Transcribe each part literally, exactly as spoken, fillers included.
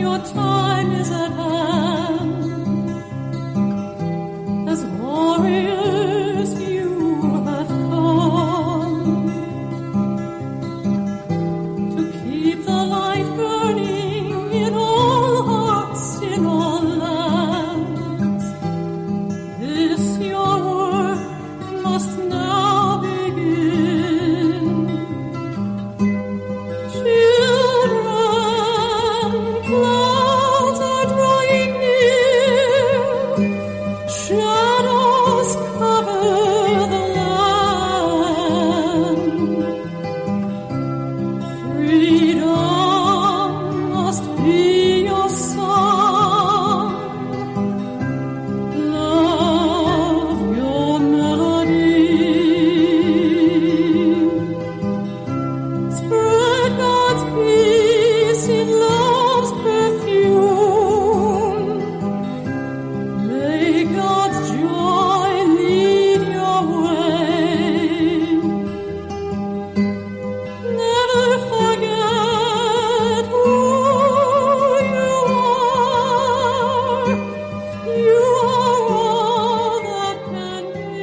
your time is at hand. As warriors you have come to keep the light burning in all hearts, in all lands. This your work must now begin. Children, clouds are drawing near. Shadows cover the land. Freedom must be your song. Love your melody. Spread God's peace in love's perfume. May God's joy lead your way. Never forget who you are. You are all that can be.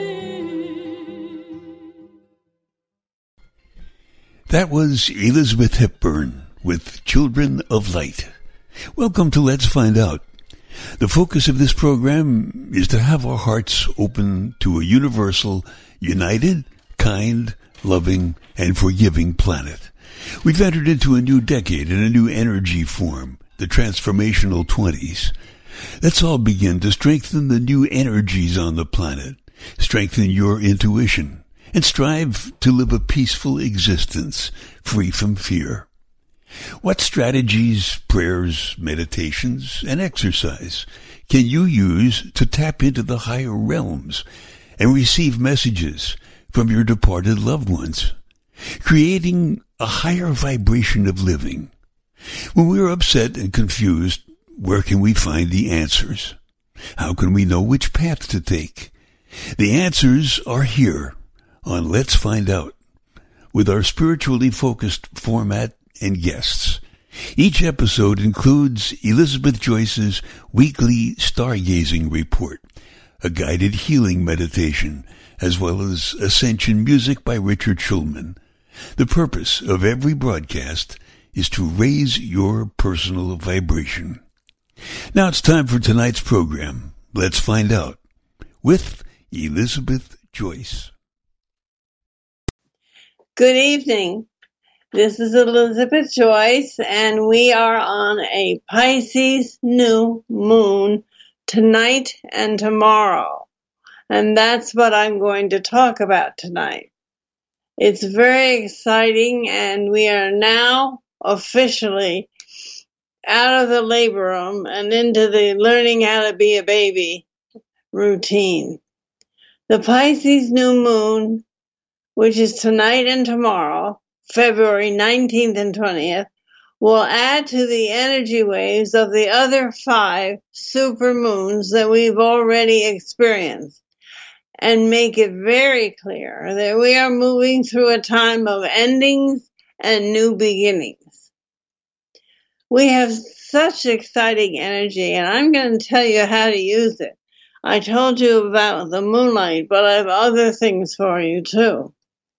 That was Elizabeth Hepburn with Children of Light. Welcome to Let's Find Out. The focus of this program is to have our hearts open to a universal, united, kind, loving, and forgiving planet. We've entered into a new decade and a new energy form, the transformational twenties. Let's all begin to strengthen the new energies on the planet, strengthen your intuition, and strive to live a peaceful existence free from fear. What strategies, prayers, meditations, and exercise can you use to tap into the higher realms and receive messages from your departed loved ones, creating a higher vibration of living? When we are upset and confused, where can we find the answers? How can we know which path to take? The answers are here on Let's Find Out, with our spiritually focused format and guests. Each episode includes Elizabeth Joyce's weekly stargazing report, a guided healing meditation, as well as Ascension music by Richard Schulman. The purpose of every broadcast is to raise your personal vibration. Now it's time for tonight's program, Let's Find Out, with Elizabeth Joyce. Good evening. This is Elizabeth Joyce, and we are on a Pisces new moon tonight and tomorrow. And that's what I'm going to talk about tonight. It's very exciting, and we are now officially out of the labor room and into the learning how to be a baby routine. The Pisces new moon, which is tonight and tomorrow, February nineteenth and twentieth, will add to the energy waves of the other five supermoons that we've already experienced, and make it very clear that we are moving through a time of endings and new beginnings. We have such exciting energy, and I'm going to tell you how to use it. I told you about the moonlight, but I have other things for you too.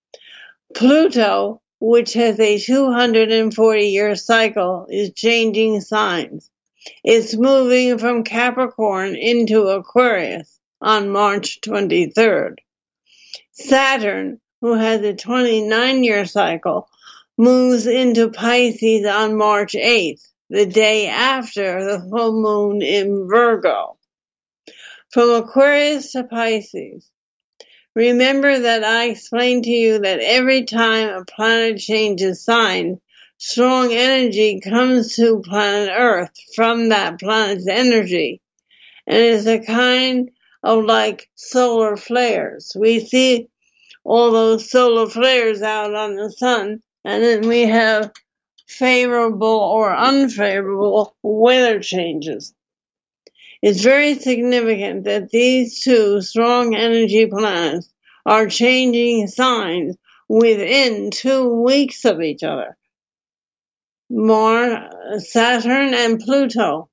Pluto, which has a two hundred forty year cycle, is changing signs. It's moving from Capricorn into Aquarius on March twenty-third. Saturn, who has a twenty-nine year cycle, moves into Pisces on March eighth, the day after the full moon in Virgo. From Aquarius to Pisces. Remember that I explained to you that every time a planet changes sign, strong energy comes to planet Earth from that planet's energy. And it's a kind of like solar flares. We see all those solar flares out on the sun, and then we have favorable or unfavorable weather changes. It's very significant that these two strong energy planets are changing signs within two weeks of each other. Mar- Saturn and Pluto.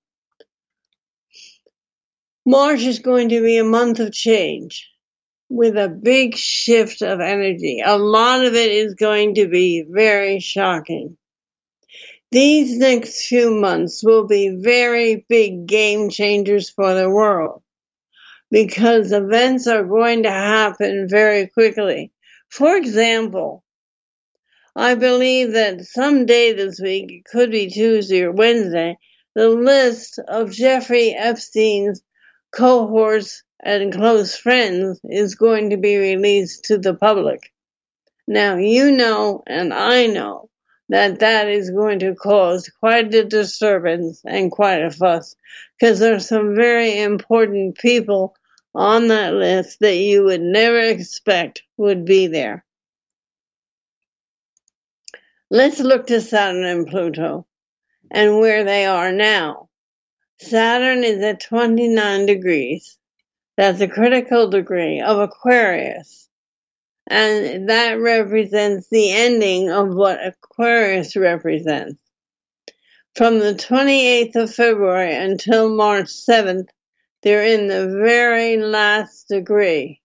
March is going to be a month of change with a big shift of energy. A lot of it is going to be very shocking. These next few months will be very big game changers for the world because events are going to happen very quickly. For example, I believe that someday this week, it could be Tuesday or Wednesday, the list of Jeffrey Epstein's cohorts and close friends is going to be released to the public. Now, you know, and I know, that that is going to cause quite a disturbance and quite a fuss, because there's some very important people on that list that you would never expect would be there. Let's look to Saturn and Pluto and where they are now. Saturn is at twenty-nine degrees. That's a critical degree of Aquarius. And that represents the ending of what Aquarius represents. From the twenty-eighth of February until March seventh, they're in the very last degree.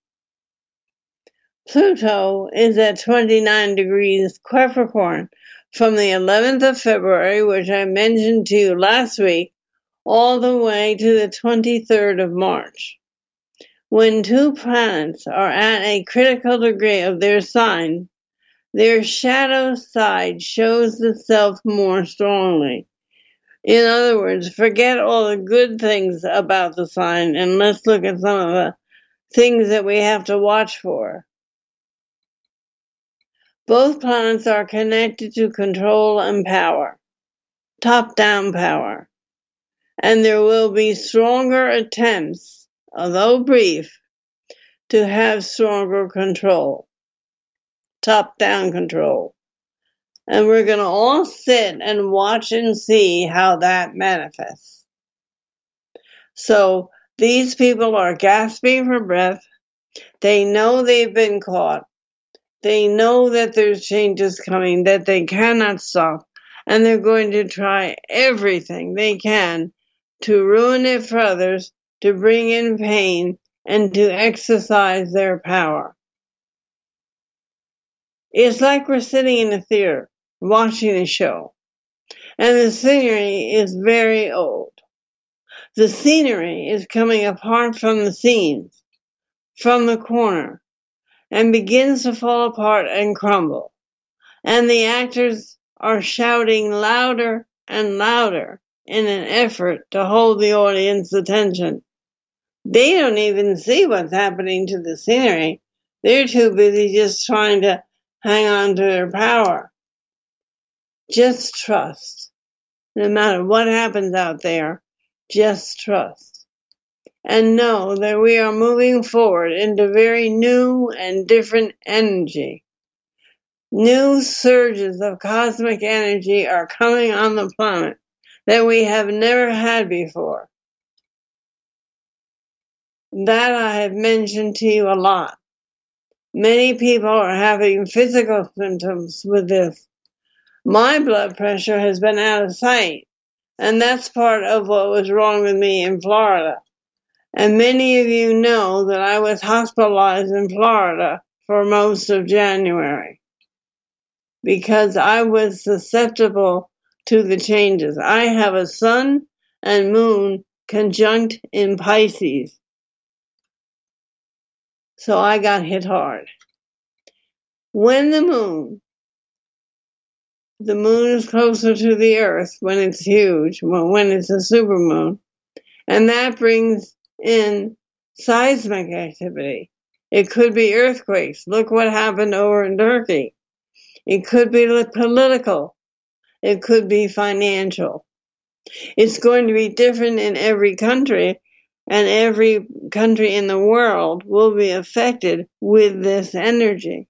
Pluto is at twenty-nine degrees Capricorn from the eleventh of February, which I mentioned to you last week, all the way to the twenty-third of March. When two planets are at a critical degree of their sign, their shadow side shows itself more strongly. In other words, forget all the good things about the sign and let's look at some of the things that we have to watch for. Both planets are connected to control and power, top-down power, and there will be stronger attempts, although brief, to have stronger control, top-down control. And we're going to all sit and watch and see how that manifests. So these people are gasping for breath. They know they've been caught. They know that there's changes coming that they cannot stop. And they're going to try everything they can to ruin it for others, to bring in pain, and to exercise their power. It's like we're sitting in a theater watching a show, and the scenery is very old. The scenery is coming apart from the scenes, from the corner, and begins to fall apart and crumble. And the actors are shouting louder and louder in an effort to hold the audience's attention. They don't even see what's happening to the scenery. They're too busy just trying to hang on to their power. Just trust. No matter what happens out there, just trust. And know that we are moving forward into very new and different energy. New surges of cosmic energy are coming on the planet that we have never had before. That I have mentioned to you a lot. Many people are having physical symptoms with this. My blood pressure has been out of sight, and that's part of what was wrong with me in Florida. And many of you know that I was hospitalized in Florida for most of January because I was susceptible to the changes. I have a sun and moon conjunct in Pisces, so I got hit hard. When the moon The moon is closer to the earth when it's huge, when it's a supermoon, and that brings in seismic activity. It could be earthquakes. Look what happened over in Turkey. It could be political. It could be financial. It's going to be different in every country, and every country in the world will be affected with this energy.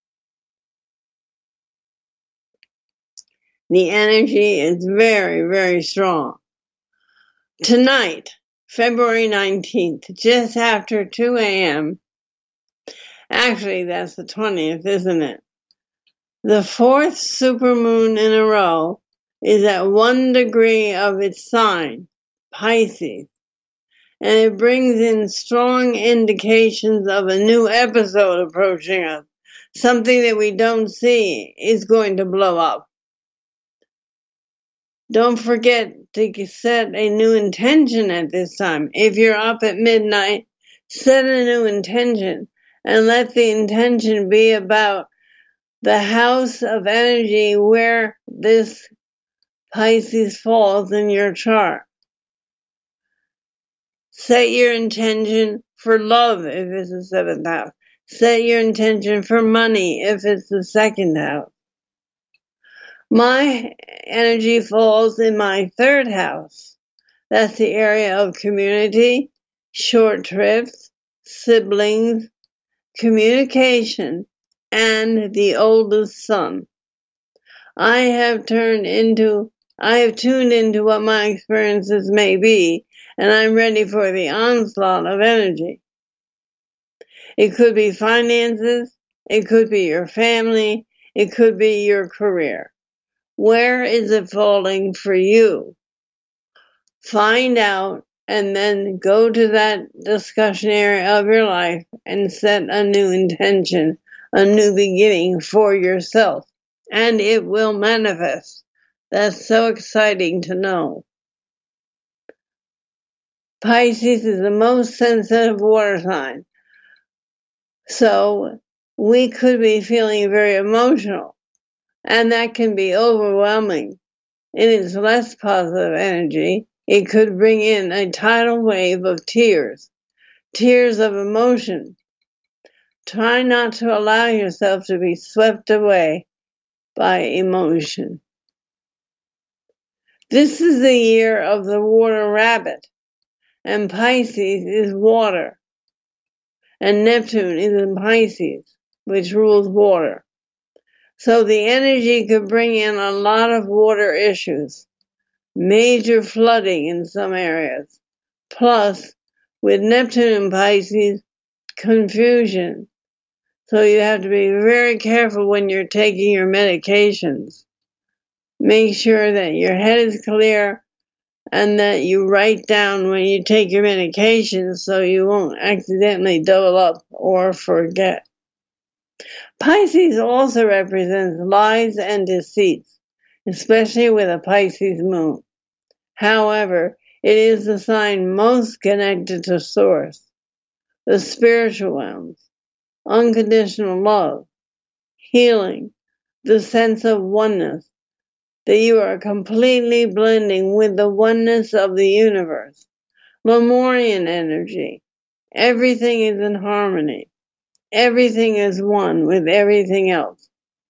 The energy is very, very strong. Tonight, February nineteenth, just after two a.m., actually that's the twentieth, isn't it? The fourth supermoon in a row is at one degree of its sign, Pisces, and it brings in strong indications of a new episode approaching us. Something that we don't see is going to blow up. Don't forget to set a new intention at this time. If you're up at midnight, set a new intention and let the intention be about the house of energy where this Pisces falls in your chart. Set your intention for love if it's the seventh house. Set your intention for money if it's the second house. My energy falls in my third house. That's the area of community, short trips, siblings, communication, and the oldest son. I have turned into, I have tuned into what my experiences may be, and I'm ready for the onslaught of energy. It could be finances, it could be your family, it could be your career. Where is it falling for you? Find out and then go to that discussion area of your life and set a new intention, a new beginning for yourself. And it will manifest. That's so exciting to know. Pisces is the most sensitive water sign. So we could be feeling very emotional, and that can be overwhelming. In its less positive energy, it could bring in a tidal wave of tears, tears of emotion. Try not to allow yourself to be swept away by emotion. This is the year of the water rabbit, and Pisces is water, and Neptune is in Pisces, which rules water. So the energy could bring in a lot of water issues, major flooding in some areas, plus with Neptune in Pisces, confusion. So you have to be very careful when you're taking your medications. Make sure that your head is clear and that you write down when you take your medications so you won't accidentally double up or forget. Pisces also represents lies and deceits, especially with a Pisces moon. However, it is the sign most connected to Source, the spiritual realms, unconditional love, healing, the sense of oneness, that you are completely blending with the oneness of the universe. Lemurian energy. Everything is in harmony. Everything is one with everything else.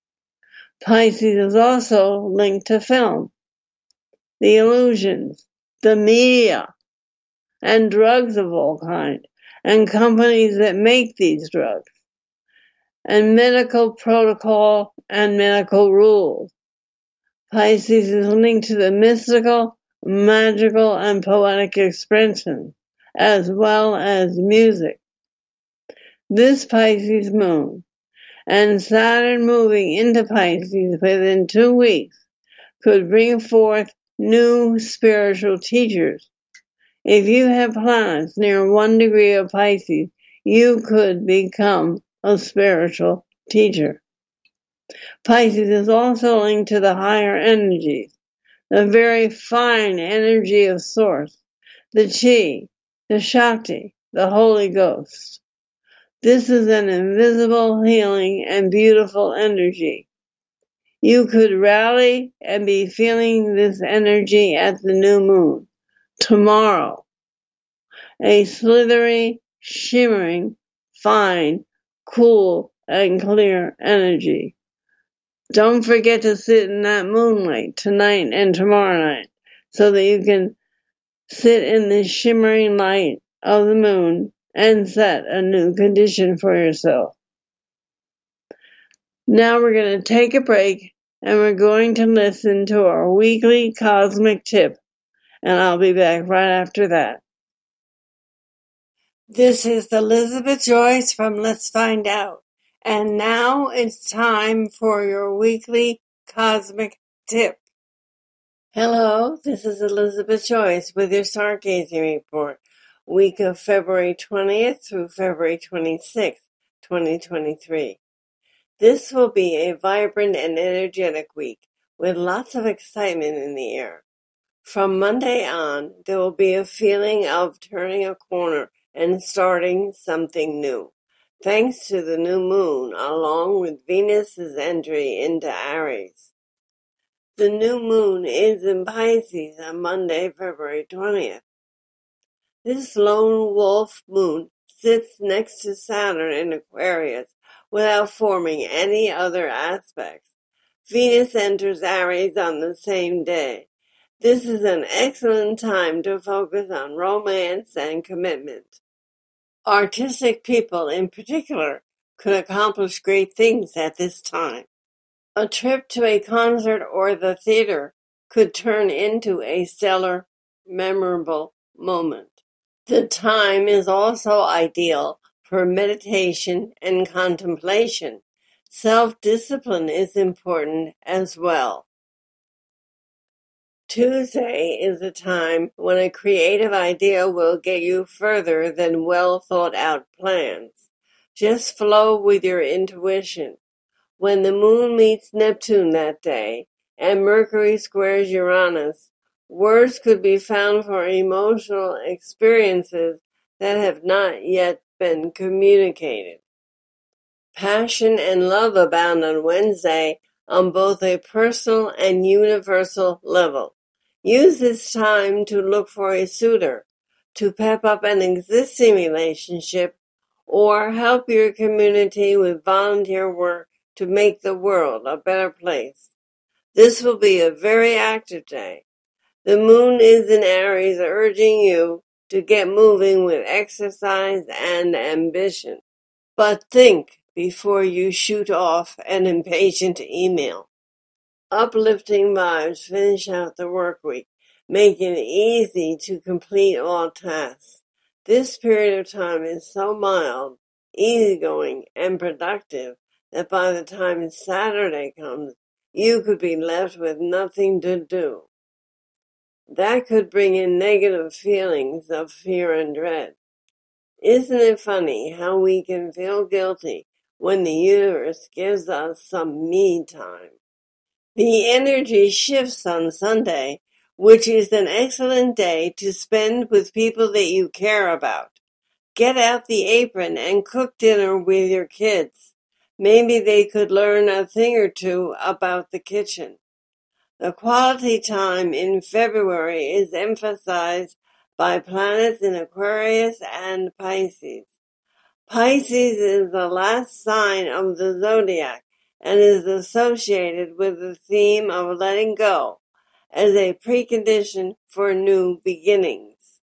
Pisces is also linked to film, the illusions, the media, and drugs of all kinds, and companies that make these drugs, and medical protocol and medical rules. Pisces is linked to the mystical, magical, and poetic expression, as well as music. This Pisces moon, and Saturn moving into Pisces within two weeks, could bring forth new spiritual teachers. If you have planets near one degree of Pisces, you could become a spiritual teacher. Pisces is also linked to the higher energies, the very fine energy of Source, the Chi, the Shakti, the Holy Ghost. This is an invisible, healing, and beautiful energy. You could rally and be feeling this energy at the new moon, tomorrow. A slithery, shimmering, fine, cool, and clear energy. Don't forget to sit in that moonlight tonight and tomorrow night so that you can sit in the shimmering light of the moon and set a new condition for yourself. Now we're going to take a break and we're going to listen to our weekly cosmic tip, and I'll be back right after that. This is Elizabeth Joyce from Let's Find Out, and now it's time for your weekly cosmic tip. Hello, this is Elizabeth Joyce with your Stargazing Report, week of February twentieth through February twenty-sixth, twenty twenty-three. This will be a vibrant and energetic week with lots of excitement in the air. From Monday on, there will be a feeling of turning a corner and starting something new, thanks to the new moon along with Venus's entry into Aries. The new moon is in Pisces on Monday, February twentieth. This lone wolf moon sits next to Saturn in Aquarius without forming any other aspects. Venus enters Aries on the same day. This is an excellent time to focus on romance and commitment. Artistic people in particular could accomplish great things at this time. A trip to a concert or the theater could turn into a stellar, memorable moment. The time is also ideal for meditation and contemplation. Self-discipline is important as well. Tuesday is a time when a creative idea will get you further than well-thought-out plans. Just flow with your intuition. When the moon meets Neptune that day, and Mercury squares Uranus, words could be found for emotional experiences that have not yet been communicated. Passion and love abound on Wednesday on both a personal and universal level. Use this time to look for a suitor, to pep up an existing relationship, or help your community with volunteer work to make the world a better place. This will be a very active day. The moon is in Aries, urging you to get moving with exercise and ambition. But think before you shoot off an impatient email. Uplifting vibes finish out the work week, making it easy to complete all tasks. This period of time is so mild, easygoing, and productive that by the time Saturday comes, you could be left with nothing to do. That could bring in negative feelings of fear and dread. Isn't it funny how we can feel guilty when the universe gives us some me time? The energy shifts on Sunday, which is an excellent day to spend with people that you care about. Get out the apron and cook dinner with your kids. Maybe they could learn a thing or two about the kitchen. The quality time in February is emphasized by planets in Aquarius and Pisces. Pisces is the last sign of the zodiac and is associated with the theme of letting go as a precondition for new beginnings.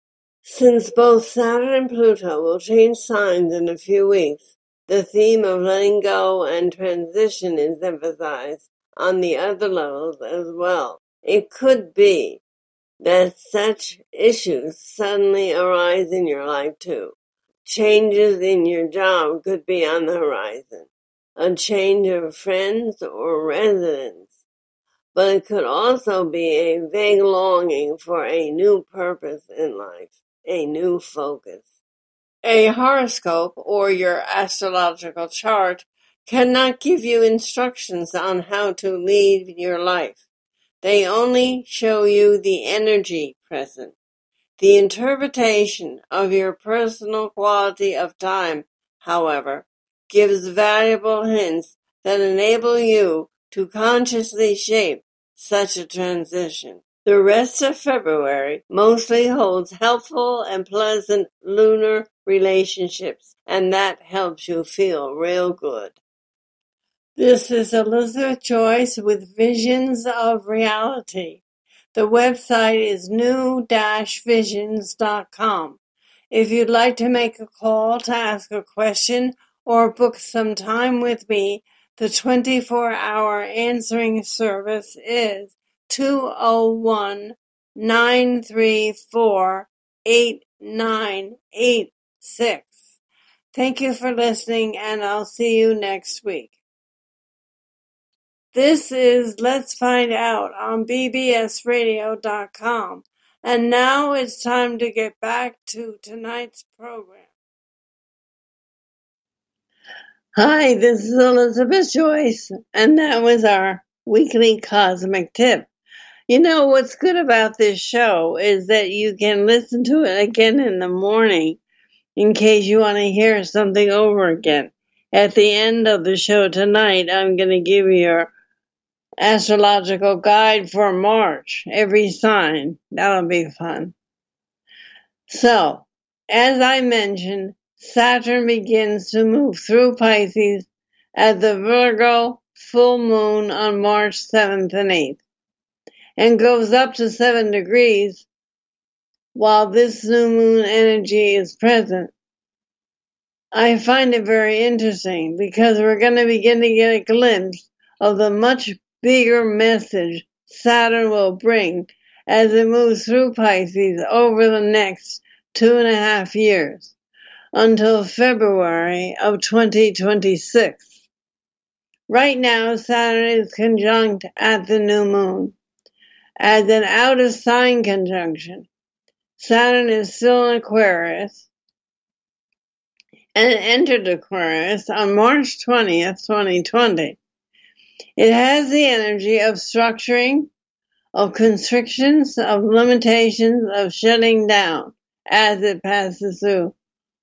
Since both Saturn and Pluto will change signs in a few weeks, the theme of letting go and transition is emphasized on the other levels as well. It could be that such issues suddenly arise in your life too. Changes in your job could be on the horizon, a change of friends or residence, but it could also be a vague longing for a new purpose in life, a new focus. A horoscope or your astrological chart cannot give you instructions on how to lead your life. They only show you the energy present. The interpretation of your personal quality of time, however, gives valuable hints that enable you to consciously shape such a transition. The rest of February mostly holds helpful and pleasant lunar relationships, and that helps you feel real good. This is Elizabeth Joyce with Visions of Reality. The website is new dash visions dot com. If you'd like to make a call to ask a question or book some time with me, the twenty-four hour answering service is two oh one, nine three four, eight nine eight six. Thank you for listening, and I'll see you next week. This is Let's Find Out on B B S radio dot com. And now it's time to get back to tonight's program. Hi, this is Elizabeth Joyce, and that was our weekly cosmic tip. You know, what's good about this show is that you can listen to it again in the morning in case you want to hear something over again. At the end of the show tonight, I'm going to give you your astrological guide for March, every sign. That'll be fun. So, as I mentioned, Saturn begins to move through Pisces at the Virgo full moon on March seventh and eighth, and goes up to seven degrees while this new moon energy is present. I find it very interesting because we're going to begin to get a glimpse of the much bigger message Saturn will bring as it moves through Pisces over the next two and a half years until February of twenty twenty-six. Right now, Saturn is conjunct at the new moon as an outer sign conjunction. Saturn is still in Aquarius and entered Aquarius on March twentieth, twenty twenty. It has the energy of structuring, of constrictions, of limitations, of shutting down as it passes through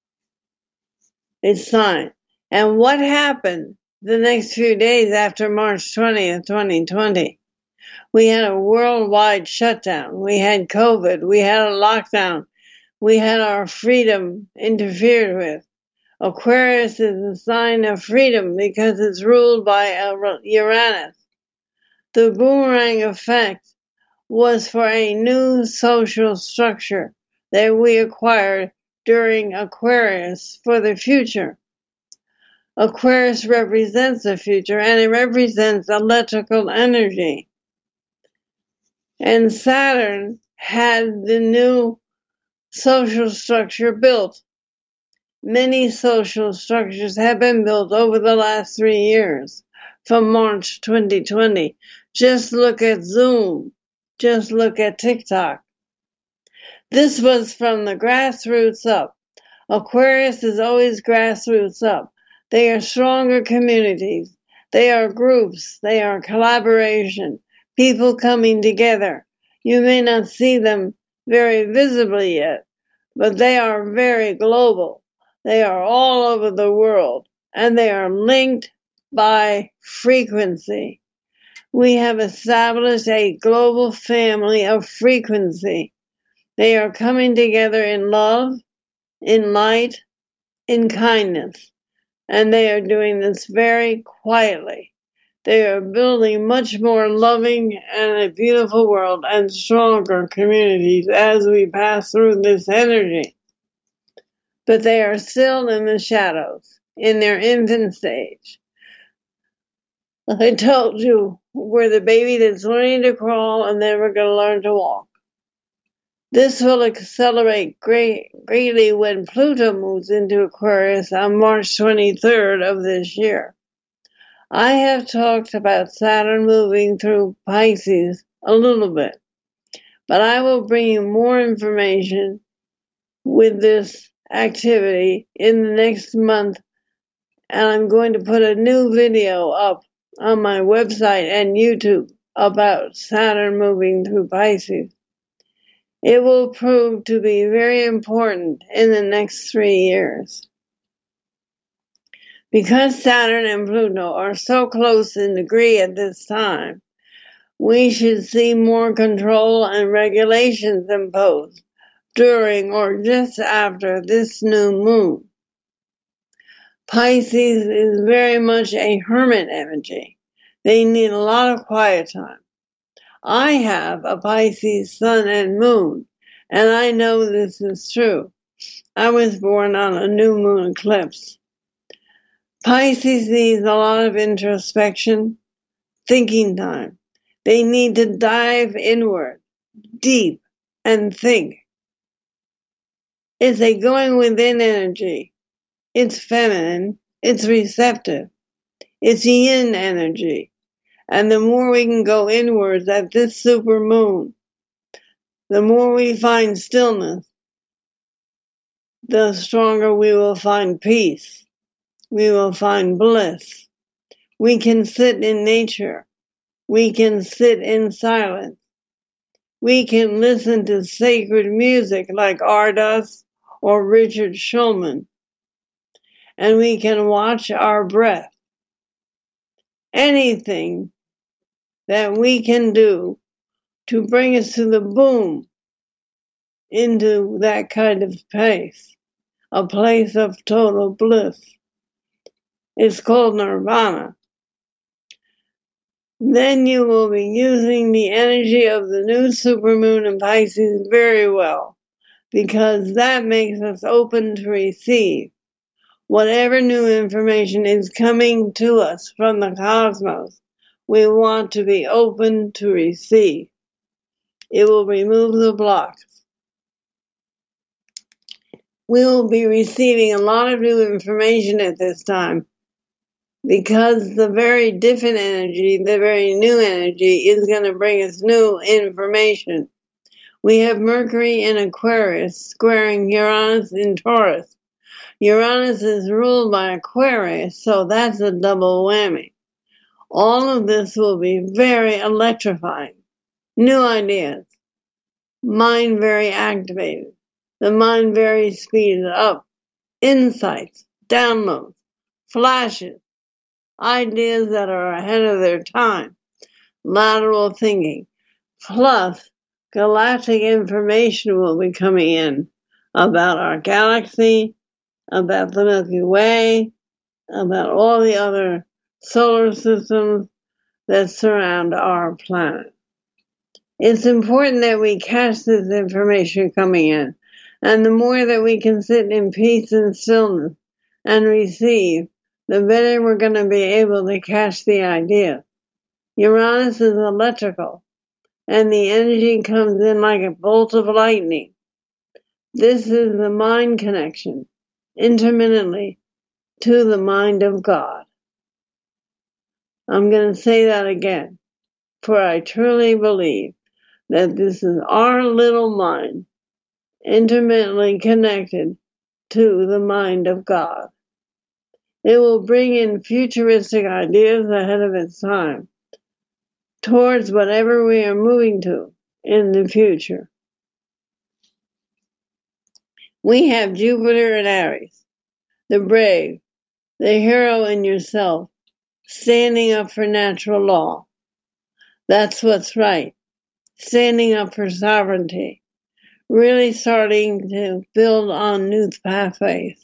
its sign. And what happened the next few days after March twentieth, twenty twenty? We had a worldwide shutdown. We had COVID. We had a lockdown. We had our freedom interfered with. Aquarius is a sign of freedom because it's ruled by Uranus. The boomerang effect was for a new social structure that we acquired during Aquarius for the future. Aquarius represents the future, and it represents electrical energy. And Saturn had the new social structure built. Many social structures have been built over the last three years, from March twenty twenty. Just look at Zoom. Just look at TikTok. This was from the grassroots up. Aquarius is always grassroots up. They are stronger communities. They are groups. They are collaboration. People coming together. You may not see them very visibly yet, but they are very global. They are all over the world, and they are linked by frequency. We have established a global family of frequency. They are coming together in love, in light, in kindness, and they are doing this very quietly. They are building much more loving and a beautiful world and stronger communities as we pass through this energy. But they are still in the shadows, in their infant stage. I told you, we're the baby that's learning to crawl, and then we're going to learn to walk. This will accelerate great, greatly when Pluto moves into Aquarius on March twenty-third of this year. I have talked about Saturn moving through Pisces a little bit, but I will bring you more information with this activity in the next month, and I'm going to put a new video up on my website and YouTube about Saturn moving through Pisces. It will prove to be very important in the next three years. Because Saturn and Pluto are so close in degree at this time, we should see more control and regulations imposed during or just after this new moon. Pisces is very much a hermit energy. They need a lot of quiet time. I have a Pisces sun and moon, and I know this is true. I was born on a new moon eclipse. Pisces needs a lot of introspection, thinking time. They need to dive inward, deep, and think. It's a going within energy. It's feminine. It's receptive. It's yin energy. And the more we can go inwards at this super moon, the more we find stillness, the stronger we will find peace. We will find bliss. We can sit in nature. We can sit in silence. We can listen to sacred music like Ardas or Richard Shulman. And we can watch our breath. Anything that we can do to bring us to the boom into that kind of place, a place of total bliss. It's called nirvana. Then you will be using the energy of the new supermoon in Pisces very well, because that makes us open to receive whatever new information is coming to us from the cosmos. We want to be open to receive. It will remove the blocks. We will be receiving a lot of new information at this time, because the very different energy, the very new energy, is going to bring us new information. We have Mercury in Aquarius squaring Uranus in Taurus. Uranus is ruled by Aquarius, so that's a double whammy. All of this will be very electrifying. New ideas. Mind very activated. The mind very speeded up. Insights, downloads, flashes, ideas that are ahead of their time. Lateral thinking. Plus, galactic information will be coming in about our galaxy, about the Milky Way, about all the other solar systems that surround our planet. It's important that we catch this information coming in, and the more that we can sit in peace and stillness and receive, the better we're going to be able to catch the idea. Uranus is electrical, and the energy comes in like a bolt of lightning. This is the mind connection, intermittently, to the mind of God. I'm going to say that again, for I truly believe that this is our little mind, intermittently connected to the mind of God. It will bring in futuristic ideas ahead of its time, towards whatever we are moving to in the future. We have Jupiter and Aries, the brave, the hero in yourself, standing up for natural law. That's what's right. Standing up for sovereignty. Really starting to build on new pathways.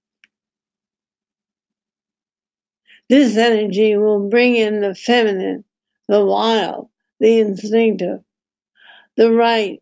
This energy will bring in the feminine, the wild, the instinctive, the right,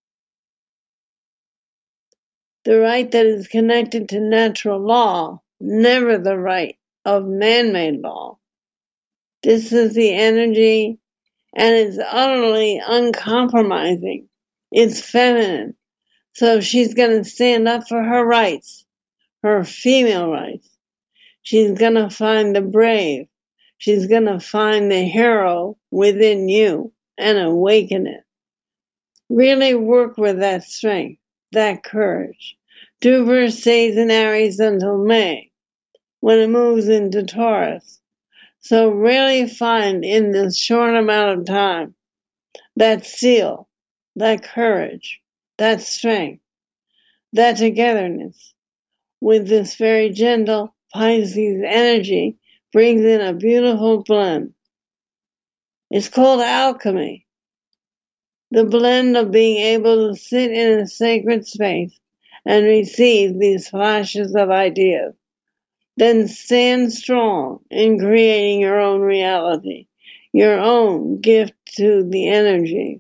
the right that is connected to natural law, never the right of man-made law. This is the energy, and it's utterly uncompromising. It's feminine, so she's going to stand up for her rights, her female rights. She's going to find the brave. She's going to find the hero within you and awaken it. Really work with that strength, that courage. Jupiter stays in Aries until May, when it moves into Taurus. So really find in this short amount of time that seal, that courage, that strength, that togetherness with this very gentle Pisces energy brings in a beautiful blend. It's called alchemy. The blend of being able to sit in a sacred space and receive these flashes of ideas. Then stand strong in creating your own reality, your own gift to the energies.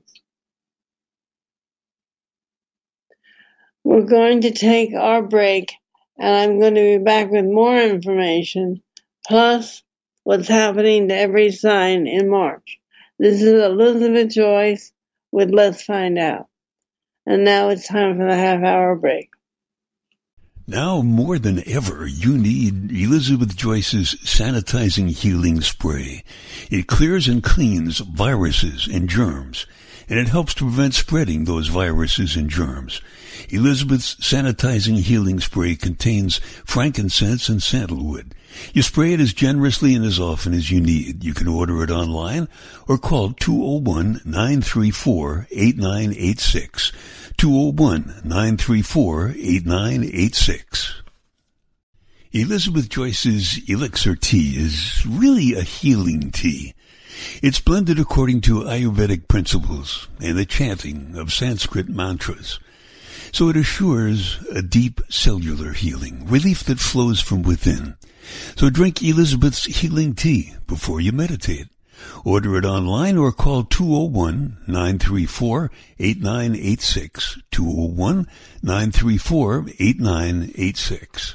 We're going to take our break, and I'm going to be back with more information, plus what's happening to every sign in March. This is Elizabeth Joyce with Let's Find Out. And now it's time for the half-hour break. Now more than ever, you need Elizabeth Joyce's Sanitizing Healing Spray. It clears and cleans viruses and germs, and it helps to prevent spreading those viruses and germs. Elizabeth's Sanitizing Healing Spray contains frankincense and sandalwood. You spray it as generously and as often as you need. You can order it online or call two oh one, nine three four, eight nine eight six. two oh one, nine three four, eight nine eight six. Elizabeth Joyce's Elixir Tea is really a healing tea. It's blended according to Ayurvedic principles and the chanting of Sanskrit mantras. So it assures a deep cellular healing, relief that flows from within. So drink Elizabeth's healing tea before you meditate. Order it online or call two oh one, nine three four, eight nine eight six, two oh one, nine three four, eight nine eight six.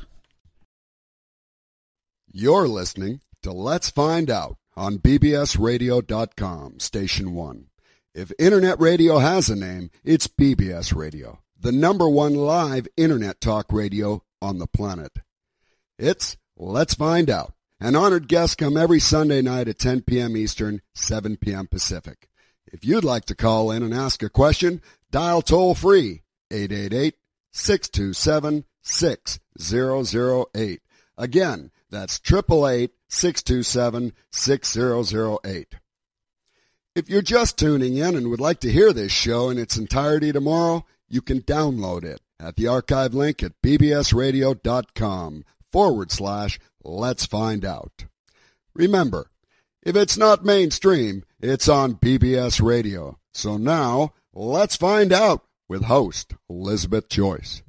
You're listening to Let's Find Out on B B S radio dot com, Station one. If Internet radio has a name, it's B B S Radio, the number one live Internet talk radio on the planet. It's Let's Find Out. An honored guests come every Sunday night at ten p.m. Eastern, seven p.m. Pacific. If you'd like to call in and ask a question, dial toll-free eight eight eight, six two seven, six zero zero eight. Again, that's eight eight eight, six two seven, six zero zero eight. If you're just tuning in and would like to hear this show in its entirety tomorrow, you can download it at the archive link at bbsradio.com forward slash Let's Find Out. Remember, if it's not mainstream, it's on B B S Radio. So now, let's find out with host Elizabeth Joyce.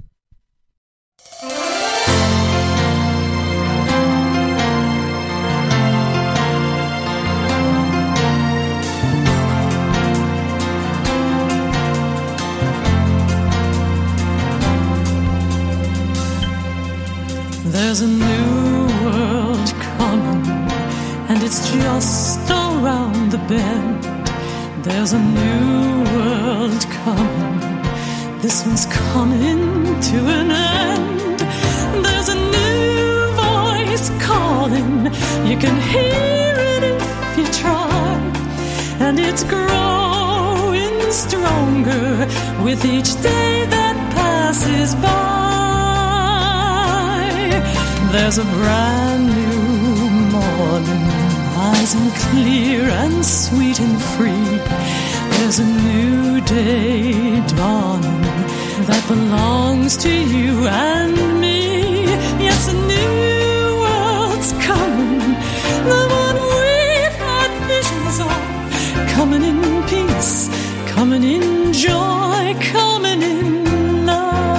There's a new world coming, and it's just around the bend. There's a new world coming, this one's coming to an end. There's a new voice calling, you can hear it if you try, and it's growing stronger with each day that passes by. There's a brand new morning, rising clear and sweet and free. There's a new day dawning that belongs to you and me. Yes, a new world's coming, the one we've had visions of, coming in peace, coming in joy, coming in love.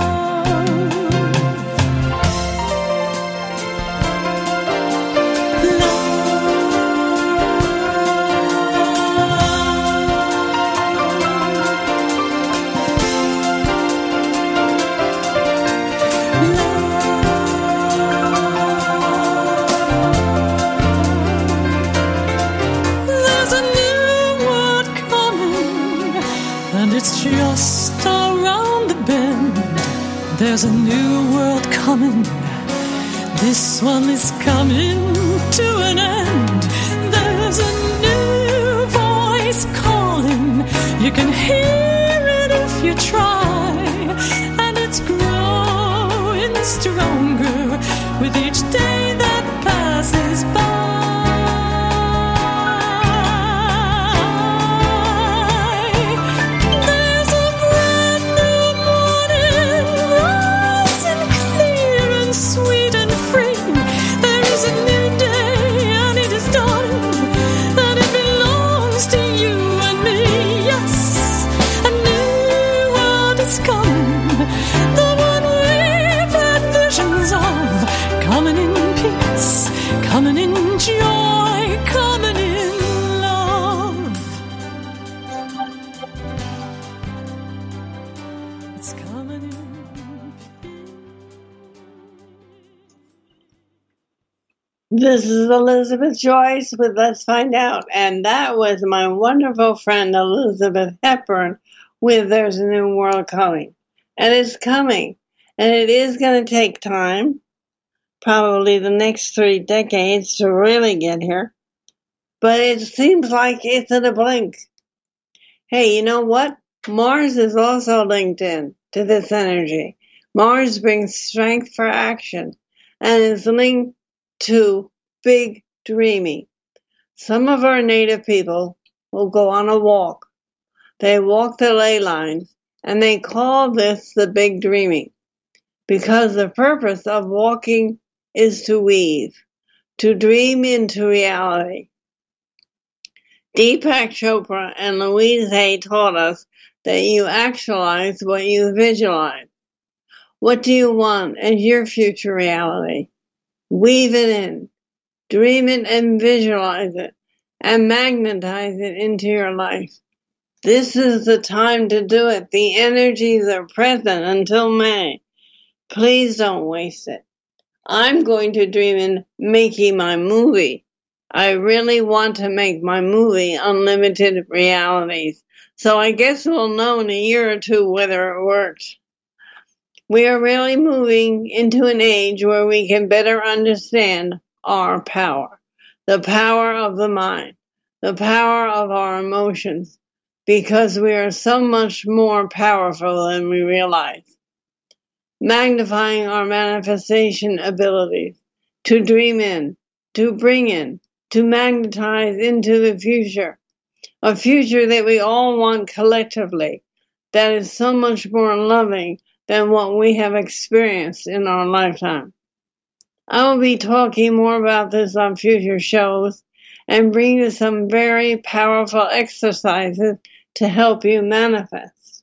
It's just around the bend. There's a new world coming, this one is coming to an end. There's a new voice calling, you can hear it if you try, and it's growing stronger with each day that passes by. Coming in joy, coming in love. It's coming in. This is Elizabeth Joyce with Let's Find Out, and that was my wonderful friend Elizabeth Hepburn with There's a New World Coming. And it's coming. And it is going to take time, probably the next three decades to really get here. But it seems like it's in a blink. Hey, you know what? Mars is also linked in to this energy. Mars brings strength for action and is linked to big dreaming. Some of our native people will go on a walk. They walk the ley lines, and they call this the big dreaming, because the purpose of walking is to weave, to dream into reality. Deepak Chopra and Louise Hay taught us that you actualize what you visualize. What do you want as your future reality? Weave it in, dream it and visualize it, and magnetize it into your life. This is the time to do it. The energies are present until May. Please don't waste it. I'm going to dream in making my movie. I really want to make my movie Unlimited Realities. So I guess we'll know in a year or two whether it works. We are really moving into an age where we can better understand our power. The power of the mind. The power of our emotions. Because we are so much more powerful than we realize. Magnifying our manifestation abilities. To dream in. To bring in. To magnetize into the future. A future that we all want collectively. That is so much more loving than what we have experienced in our lifetime. I will be talking more about this on future shows and bring you some very powerful exercises to help you manifest.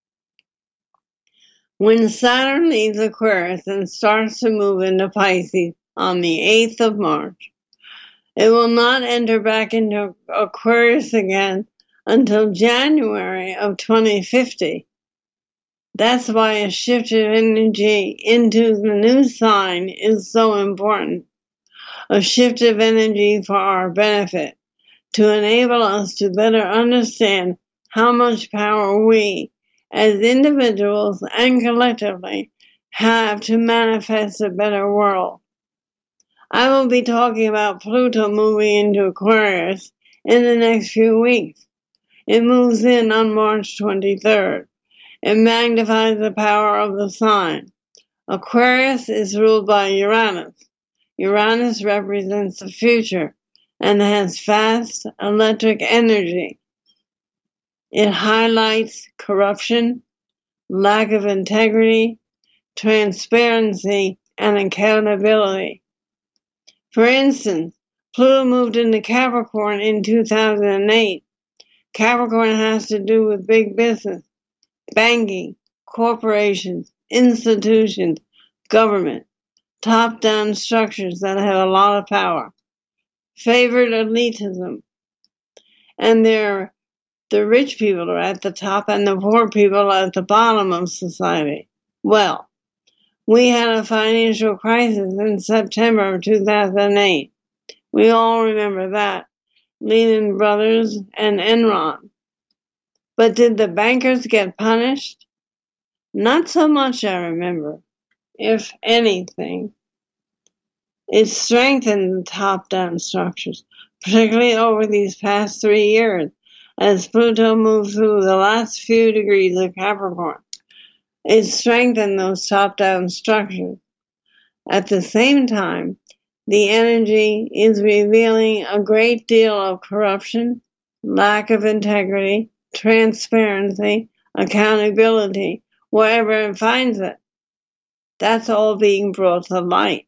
When Saturn leaves Aquarius and starts to move into Pisces on the eighth of March, it will not enter back into Aquarius again until January of twenty fifty. That's why a shift of energy into the new sign is so important. A shift of energy for our benefit, to enable us to better understand how much power we, as individuals and collectively, have to manifest a better world. I will be talking about Pluto moving into Aquarius in the next few weeks. It moves in on March twenty-third. It magnifies the power of the sign. Aquarius is ruled by Uranus. Uranus represents the future and has fast electric energy. It highlights corruption, lack of integrity, transparency, and accountability. For instance, Pluto moved into Capricorn in two thousand eight. Capricorn has to do with big business, banking, corporations, institutions, government, top-down structures that have a lot of power, favored elitism, and they're, the rich people are at the top and the poor people are at the bottom of society. Well, we had a financial crisis in September of two thousand eight. We all remember that. Lehman Brothers and Enron. But did the bankers get punished? Not so much, I remember. If anything, it strengthened the top-down structures, particularly over these past three years, as Pluto moved through the last few degrees of Capricorn. It strengthened those top-down structures. At the same time, the energy is revealing a great deal of corruption, lack of integrity, transparency, accountability, wherever it finds it. That's all being brought to light.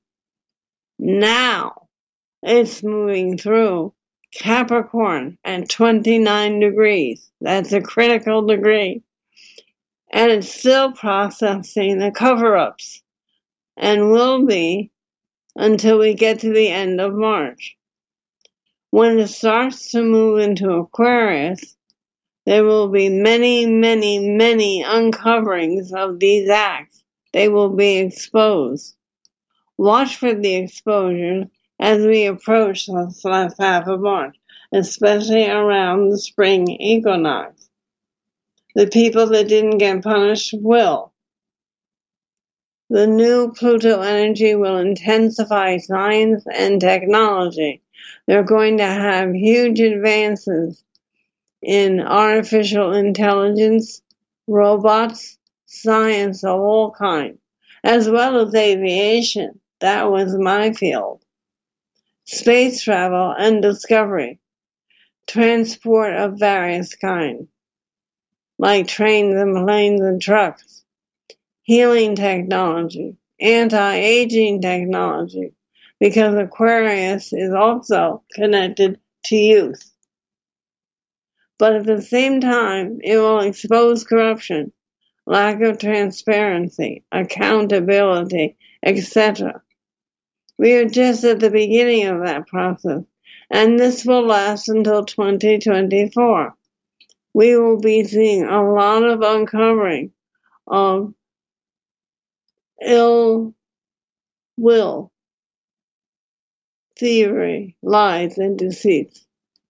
Now, it's moving through Capricorn at twenty-nine degrees. That's a critical degree. And it's still processing the cover-ups, and will be until we get to the end of March. When it starts to move into Aquarius, there will be many, many, many uncoverings of these acts. They will be exposed. Watch for the exposures as we approach the last half of March, especially around the spring equinox. The people that didn't get punished will. The new Pluto energy will intensify science and technology. They're going to have huge advances in artificial intelligence, robots, science of all kinds, as well as aviation. That was my field. Space travel and discovery, transport of various kinds, like trains and planes and trucks, healing technology, anti-aging technology, because Aquarius is also connected to youth. But at the same time, it will expose corruption, lack of transparency, accountability, et cetera. We are just at the beginning of that process, and this will last until twenty twenty-four. We will be seeing a lot of uncovering of ill will, thievery, lies, and deceits.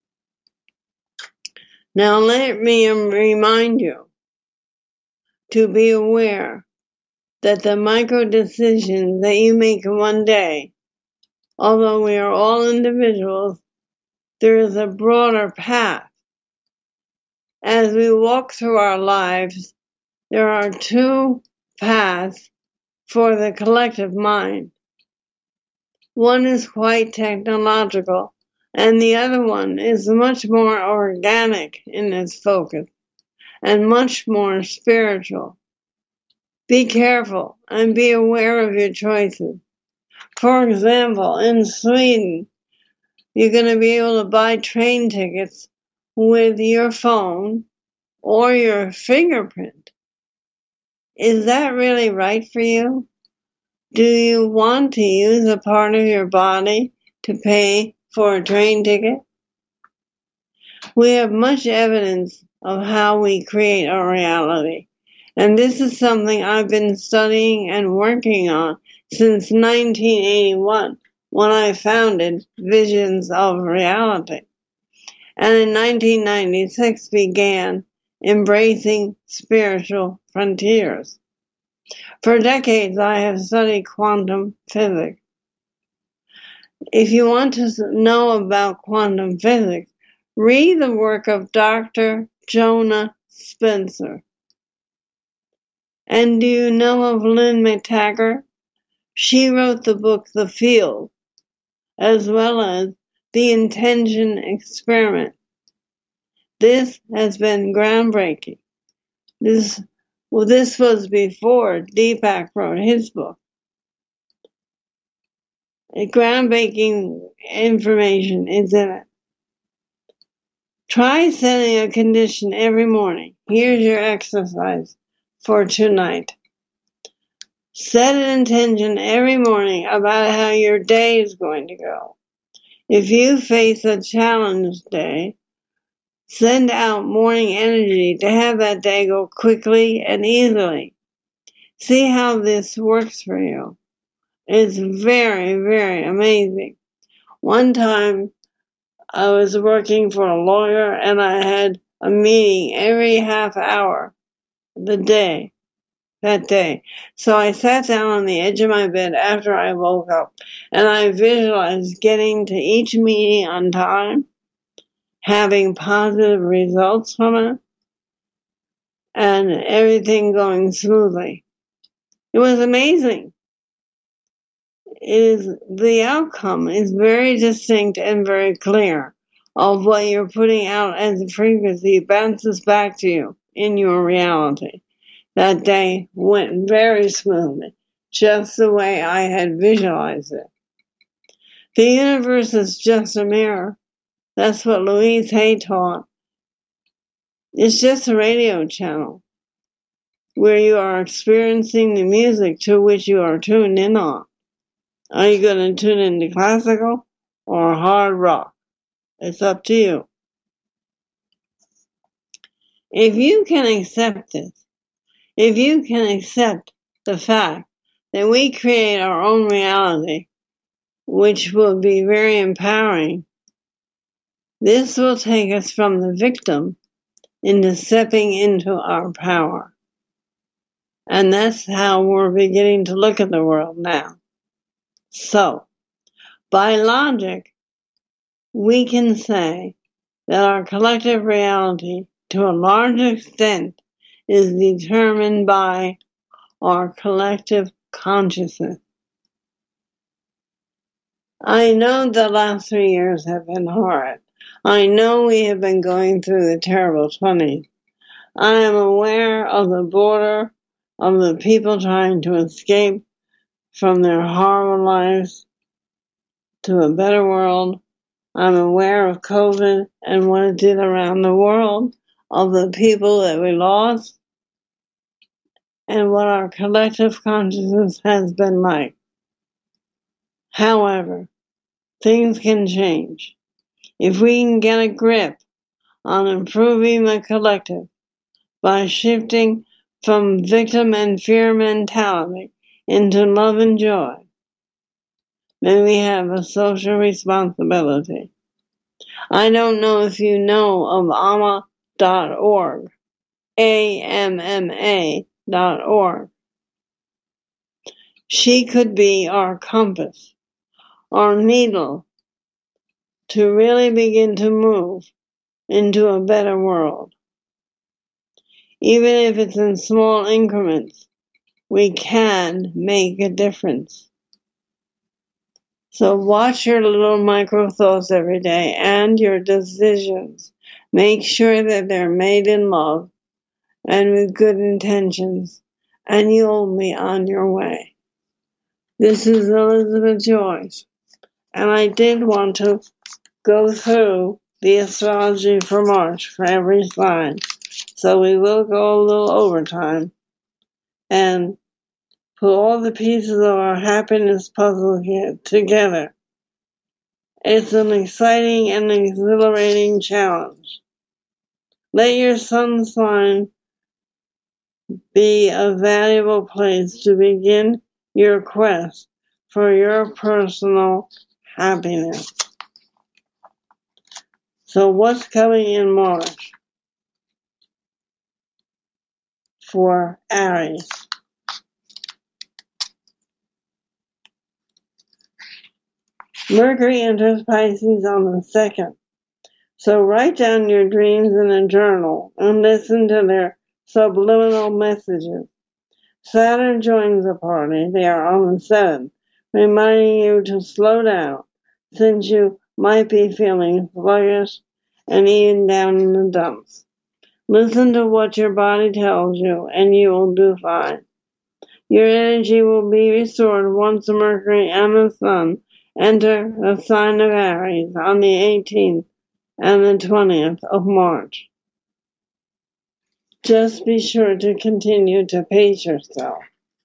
Now let me remind you to be aware that the micro decisions that you make one day, although we are all individuals, there is a broader path. As we walk through our lives, there are two paths for the collective mind. One is quite technological, and the other one is much more organic in its focus and much more spiritual. Be careful and be aware of your choices. For example, in Sweden, you're going to be able to buy train tickets with your phone or your fingerprint. Is that really right for you? Do you want to use a part of your body to pay for a train ticket? We have much evidence of how we create our reality, and this is something I've been studying and working on since nineteen eighty-one, when I founded Visions of Reality, and in nineteen ninety-six began Embracing Spiritual Frontiers. For decades, I have studied quantum physics. If you want to know about quantum physics, read the work of Doctor Jonah Spencer. And do you know of Lynn McTaggart? She wrote the book The Field, as well as The Intention Experiment. This has been groundbreaking. This Well, this was before Deepak wrote his book. Groundbreaking information is in it. Try setting a condition every morning. Here's your exercise for tonight. Set an intention every morning about how your day is going to go. If you face a challenge day, send out morning energy to have that day go quickly and easily. See how this works for you. It's very, very amazing. One time I was working for a lawyer and I had a meeting every half hour of the day, that day. So I sat down on the edge of my bed after I woke up and I visualized getting to each meeting on time, having positive results from it, and everything going smoothly. It was amazing. It is, the outcome is very distinct and very clear of what you're putting out as a frequency bounces back to you in your reality. That day went very smoothly, just the way I had visualized it. The universe is just a mirror. That's what Louise Hay taught. It's just a radio channel where you are experiencing the music to which you are tuned in on. Are you going to tune into classical or hard rock? It's up to you. If you can accept this, if you can accept the fact that we create our own reality, which will be very empowering, this will take us from the victim into stepping into our power. And that's how we're beginning to look at the world now. So, by logic, we can say that our collective reality, to a large extent, is determined by our collective consciousness. I know the last three years have been hard. I know we have been going through the terrible twenties. I am aware of the border of the people trying to escape from their horrible lives to a better world. I'm aware of COVID and what it did around the world, of the people that we lost, and what our collective consciousness has been like. However, things can change. If we can get a grip on improving the collective by shifting from victim and fear mentality into love and joy, then we have a social responsibility. I don't know if you know of amma dot org, A M M A dot org. She could be our compass, our needle, to really begin to move into a better world. Even if it's in small increments, we can make a difference. So watch your little micro thoughts every day and your decisions. Make sure that they're made in love and with good intentions, and you'll be on your way. This is Elizabeth Joyce, and I did want to go through the astrology for March for every sign. So we will go a little overtime and put all the pieces of our happiness puzzle here together. It's an exciting and exhilarating challenge. Let your sun sign be a valuable place to begin your quest for your personal happiness. So what's coming in March for Aries? Mercury enters Pisces on the second. So write down your dreams in a journal and listen to their subliminal messages. Saturn joins the party. They are on the seventh, reminding you to slow down since you might be feeling sluggish and even down in the dumps. Listen to what your body tells you and you will do fine. Your energy will be restored once Mercury and the Sun enter the sign of Aries on the eighteenth and the twentieth of March. Just be sure to continue to pace yourself.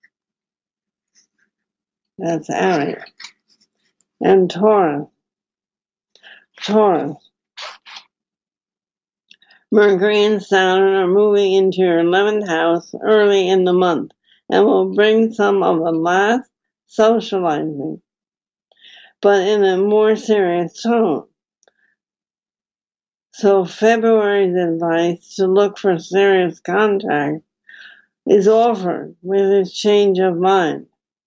That's Aries. And Taurus. Taurus. Mercury and Saturn are moving into your eleventh house early in the month and will bring some of the last socializing, but in a more serious tone. So February's advice to look for serious contact is offered with a change of mind.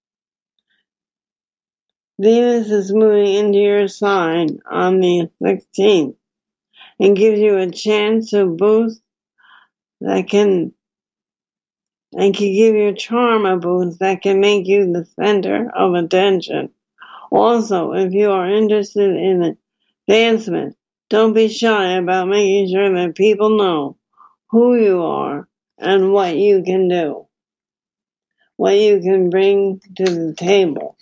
Venus is moving into your sign on the sixteenth and gives you a chance to boost that can and can give your charm a boost that can make you the center of attention. Also, if you are interested in advancement, don't be shy about making sure that people know who you are and what you can do, what you can bring to the table.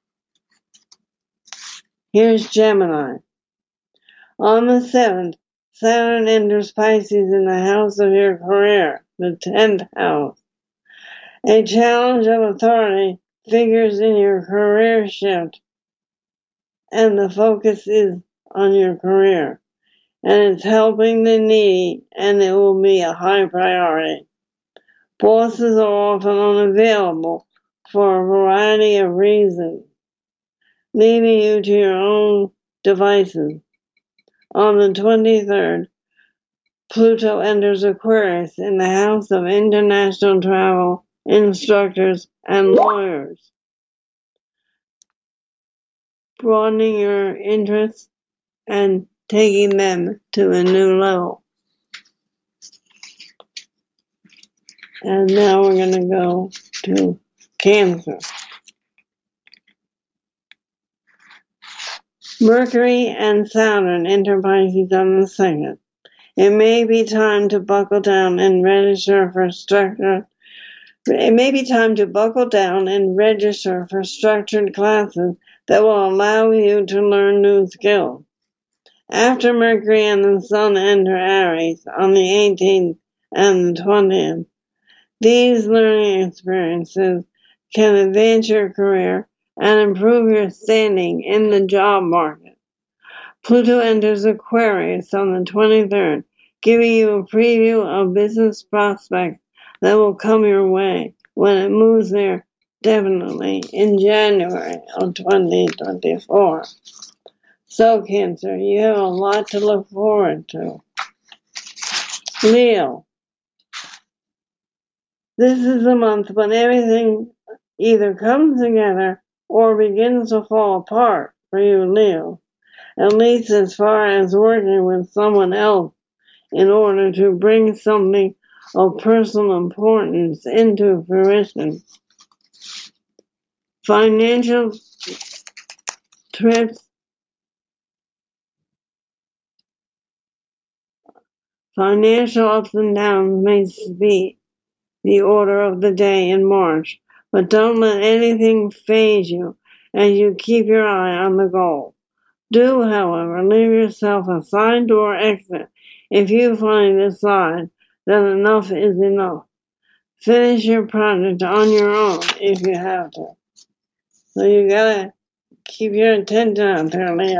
Here's Gemini. On the seventh, Saturn enters Pisces in the house of your career, the tenth house. A challenge of authority figures in your career shift, and the focus is on your career, and it's helping the needy, and it will be a high priority. Bosses are often unavailable for a variety of reasons, leaving you to your own devices. On the twenty-third, Pluto enters Aquarius in the house of international travel instructors, and lawyers, broadening your interests and taking them to a new level. And now we're going to go to Cancer. Mercury and Saturn enter Pisces on the second. It may be time to buckle down and register for structure. It may be time to buckle down and register for structured classes that will allow you to learn new skills. After Mercury and the Sun enter Aries on the eighteenth and the twentieth, these learning experiences can advance your career and improve your standing in the job market. Pluto enters Aquarius on the twenty-third, giving you a preview of business prospects that will come your way when it moves there, definitely in January of twenty twenty-four. So, Cancer, you have a lot to look forward to. Leo. This is a month when everything either comes together or begins to fall apart for you, Leo, at least as far as working with someone else in order to bring something of personal importance into fruition. Financial trips, financial ups and downs may be the order of the day in March, but don't let anything faze you as you keep your eye on the goal. Do, however, leave yourself a side door exit if you find decide that enough is enough. Finish your project on your own if you have to. So you gotta keep your attention out there, Leo.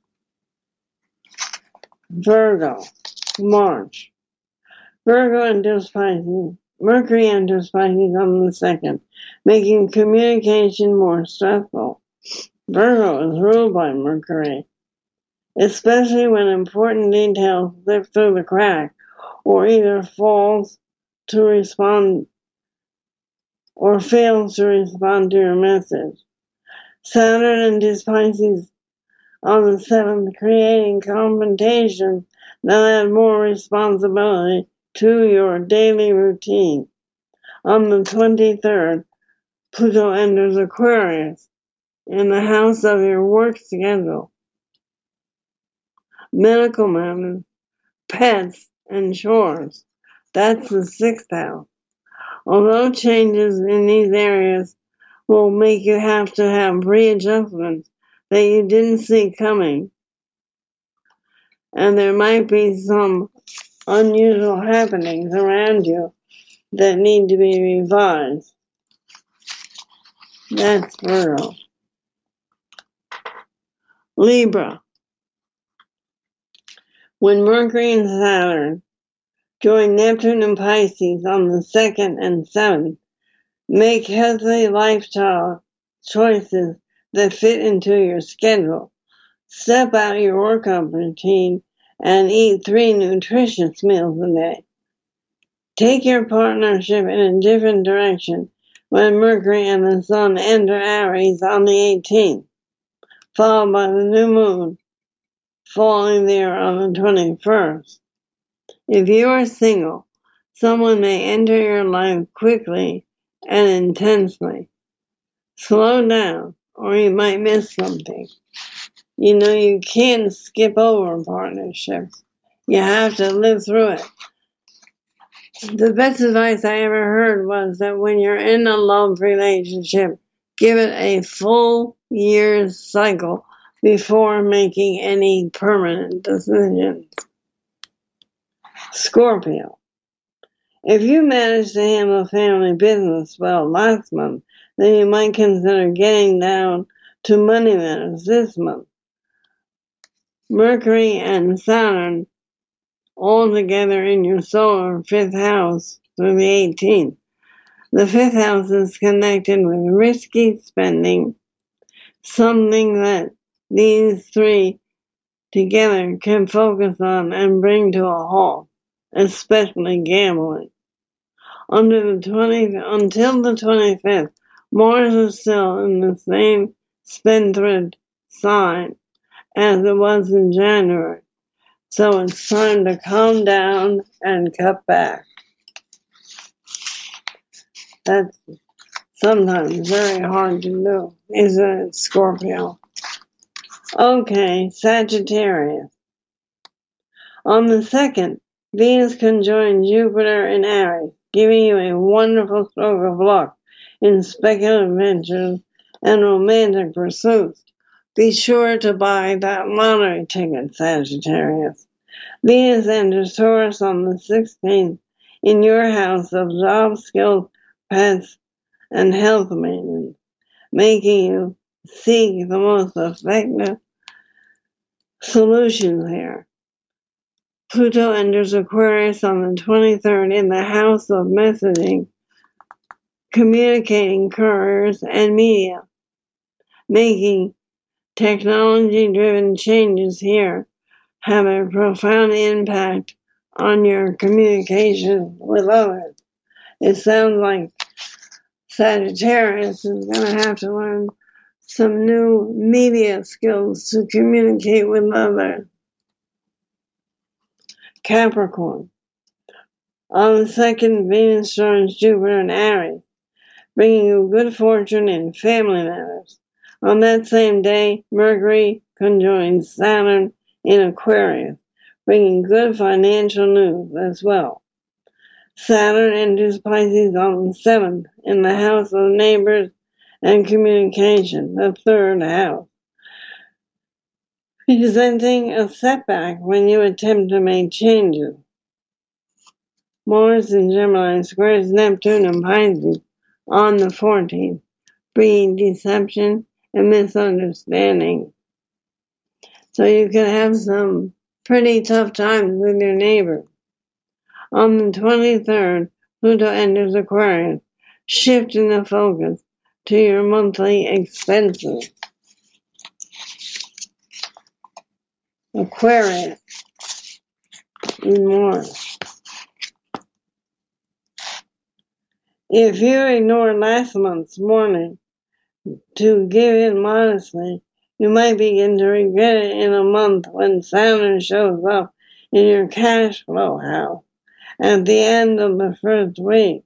Virgo, March. Virgo enters Pisces. Mercury enters Pisces on the second, making communication more stressful. Virgo is ruled by Mercury, especially when important details slip through the crack or either falls to respond or fails to respond to your message. Saturn enters Pisces on the seventh, creating confrontations that add more responsibility to your daily routine. On the twenty-third, Pluto enters Aquarius in the house of your work schedule. Medical matters, pets, and chores. That's the sixth house. Although changes in these areas will make you have to have readjustments that you didn't see coming, and there might be some unusual happenings around you that need to be revised. That's Virgo. Libra. When Mercury and Saturn join Neptune and Pisces on the second and seventh, make healthy lifestyle choices that fit into your schedule. Step out your workout routine and eat three nutritious meals a day. Take your partnership in a different direction when Mercury and the Sun enter Aries on the eighteenth, followed by the new moon falling there on the twenty-first. If you are single, someone may enter your life quickly and intensely. Slow down, or you might miss something. You know, you can't skip over partnerships. You have to live through it. The best advice I ever heard was that when you're in a love relationship, give it a full year's cycle before making any permanent decisions. Scorpio. If you managed to handle family business well last month, then you might consider getting down to money matters this month. Mercury and Saturn all together in your solar fifth house through the eighteenth. The fifth house is connected with risky spending, something that these three together can focus on and bring to a halt, especially gambling. under the twenty until the twenty-fifth. Mars is still in the same spendthrift sign as it was in January. So it's time to calm down and cut back. That's sometimes very hard to do, isn't it, Scorpio? Okay, Sagittarius. On the second, Venus conjoins Jupiter in Aries, giving you a wonderful stroke of luck in speculative ventures and romantic pursuits. Be sure to buy that lottery ticket, Sagittarius. Venus enters Taurus on the sixteenth in your house of job, skills, pets, and health maintenance, making you seek the most effective solutions here. Pluto enters Aquarius on the twenty-third in the house of messaging, communicating, couriers, and media, making technology-driven changes here have a profound impact on your communication with others. It sounds like Sagittarius is going to have to learn some new media skills to communicate with others. Capricorn. On the second, Venus joins Jupiter in Aries, bringing you good fortune in family matters. On that same day, Mercury conjoins Saturn in Aquarius, bringing good financial news as well. Saturn enters Pisces on the seventh in the house of neighbors and communication, the third house, presenting a setback when you attempt to make changes. Mars in Gemini squares Neptune and Pisces on the fourteenth, bringing deception and misunderstanding. So you can have some pretty tough times with your neighbor. On the twenty-third, Pluto enters Aquarius, shifting the focus to your monthly expenses. Aquarius in Mars. If you ignore last month's warning to give in modestly, you might begin to regret it in a month when Saturn shows up in your cash flow house at the end of the first week.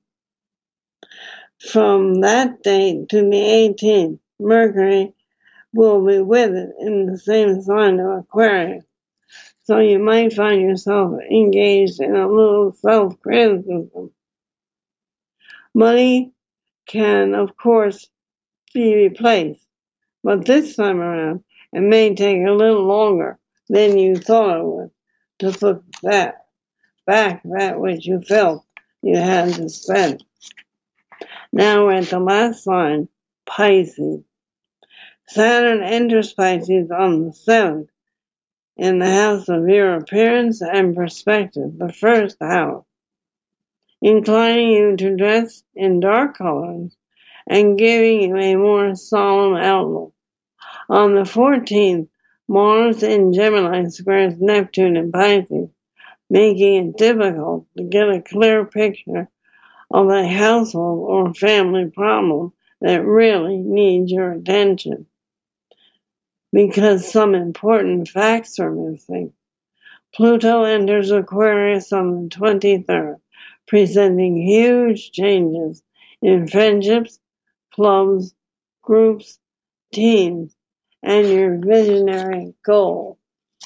From that date to the eighteenth, Mercury will be with it in the same sign of Aquarius. So you might find yourself engaged in a little self-criticism. Money can, of course, be replaced, but this time around, it may take a little longer than you thought it would to put that back that which you felt you had to spend. Now we're at the last sign, Pisces. Saturn enters Pisces on the seventh in the house of your appearance and perspective, the first house, inclining you to dress in dark colors and giving you a more solemn outlook. On the fourteenth, Mars in Gemini squares Neptune in Pisces, making it difficult to get a clear picture of a household or family problem that really needs your attention, because some important facts are missing. Pluto enters Aquarius on the twenty-third, presenting huge changes in friendships, clubs, groups, teams, and your visionary goals.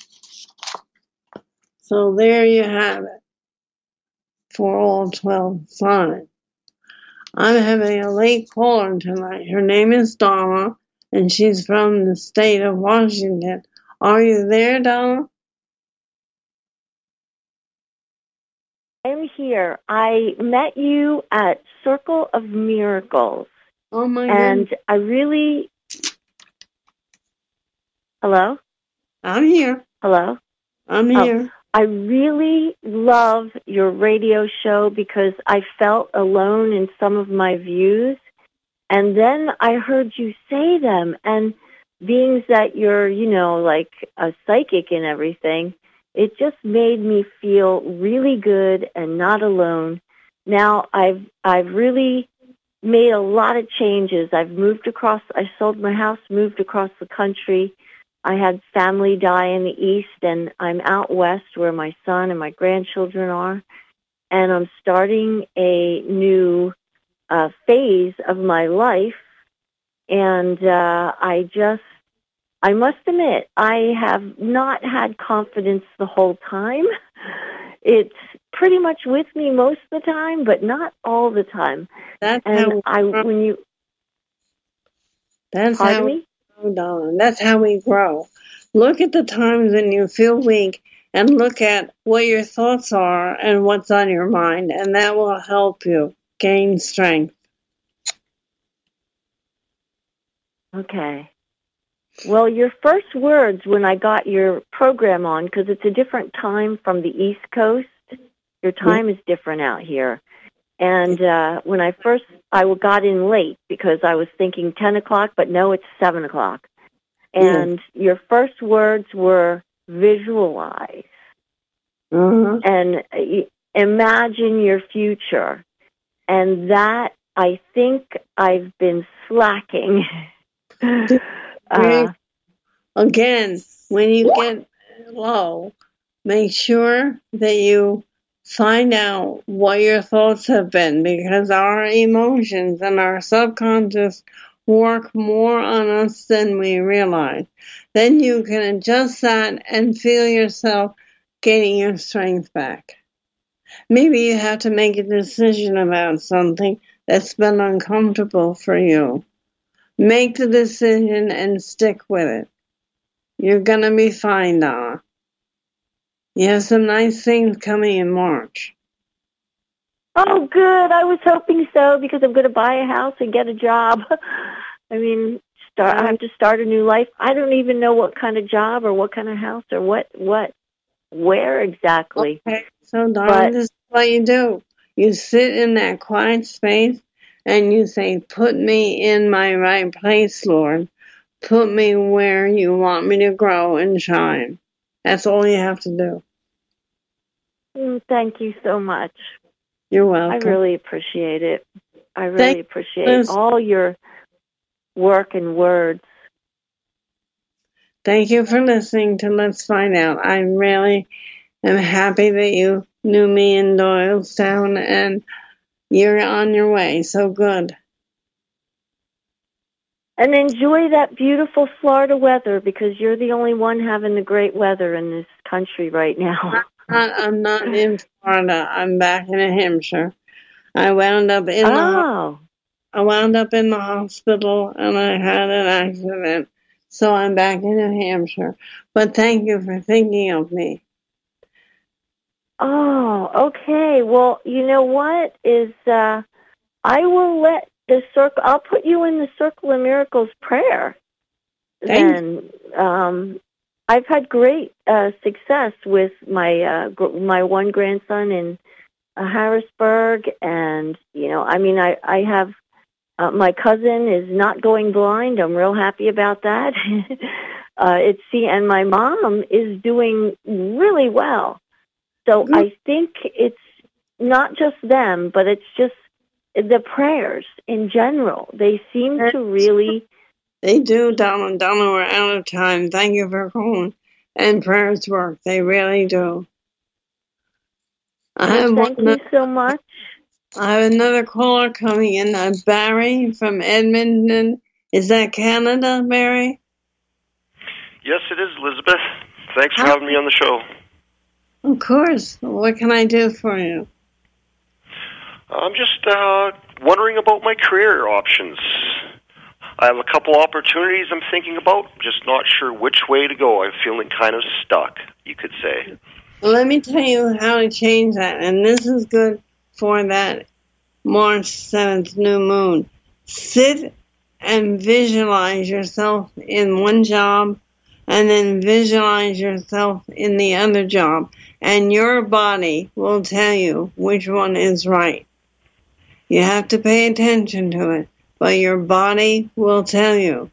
So there you have it for all twelve signs. I'm having a late caller tonight. Her name is Donna, and she's from the state of Washington. Are you there, Donna? I'm here. I met you at Circle of Miracles. Oh, my And goodness. I really... Hello? I'm here. Hello? I'm Oh. here. I really love your radio show because I felt alone in some of my views. And then I heard you say them. And being that you're, you know, like a psychic and everything, it just made me feel really good and not alone. now I've I've really made a lot of changes. I've moved across, I sold my house, moved across the country. I had family die in the East, and I'm out west where my son and my grandchildren are. And I'm starting a new uh, phase of my life. And uh, I just, I must admit, I have not had confidence the whole time. It's pretty much with me most of the time, but not all the time. That's and how I, when you, that's pardon how me? we grow, darling. That's how we grow. Look at the times when you feel weak, and look at what your thoughts are and what's on your mind, and that will help you gain strength. Okay. Well, your first words when I got your program on, because it's a different time from the East Coast, your time is different out here. And uh, when I first, I got in late because I was thinking ten o'clock, but no, it's seven o'clock. And yeah. Your first words were visualize. Mm-hmm. And uh, imagine your future. And that, I think I've been slacking. uh, Again, when you get low, make sure that you find out what your thoughts have been, because our emotions and our subconscious work more on us than we realize. Then you can adjust that and feel yourself gaining your strength back. Maybe you have to make a decision about something that's been uncomfortable for you. Make the decision and stick with it. You're going to be fine, Donna. You have some nice things coming in March. Oh, good. I was hoping so, because I'm going to buy a house and get a job. I mean, start. I have to start a new life. I don't even know what kind of job or what kind of house or what, what, where exactly. Okay, so darling, this is what you do. You sit in that quiet space and you say, put me in my right place, Lord. Put me where you want me to grow and shine. That's all you have to do. Mm, thank you so much. You're welcome. I really appreciate it. I really Thank appreciate you. all your work and words. Thank you for listening to Let's Find Out. I really am happy that you knew me in Doylestown, and you're on your way. So good. And enjoy that beautiful Florida weather, because you're the only one having the great weather in this country right now. Not, I'm not in Florida. I'm back in New Hampshire. I wound up in oh. the I wound up in the hospital, and I had an accident. So I'm back in New Hampshire. But thank you for thinking of me. Oh, okay. Well, you know what is uh, I will let the circle. I'll put you in the Circle of Miracles prayer. Thank and um, I've had great uh, success with my uh, gr- my one grandson in uh, Harrisburg, and you know, I mean, I I have uh, my cousin is not going blind. I'm real happy about that. uh, it's see, and my mom is doing really well. So mm-hmm. I think it's not just them, but it's just the prayers in general. They seem to really. They do, Donna. Donna, we're out of time. Thank you for calling. And prayers work. They really do. I have Thank one, you so much. I have another caller coming in. Uh, Barry from Edmonton. Is that Canada, Barry? Yes, it is, Elizabeth. Thanks for How? having me on the show. Of course. What can I do for you? I'm just uh, wondering about my career options. I have a couple opportunities I'm thinking about, just not sure which way to go. I'm feeling kind of stuck, you could say. Well, let me tell you how to change that, and this is good for that March seventh new moon. Sit and visualize yourself in one job, and then visualize yourself in the other job, and your body will tell you which one is right. You have to pay attention to it, but your body will tell you.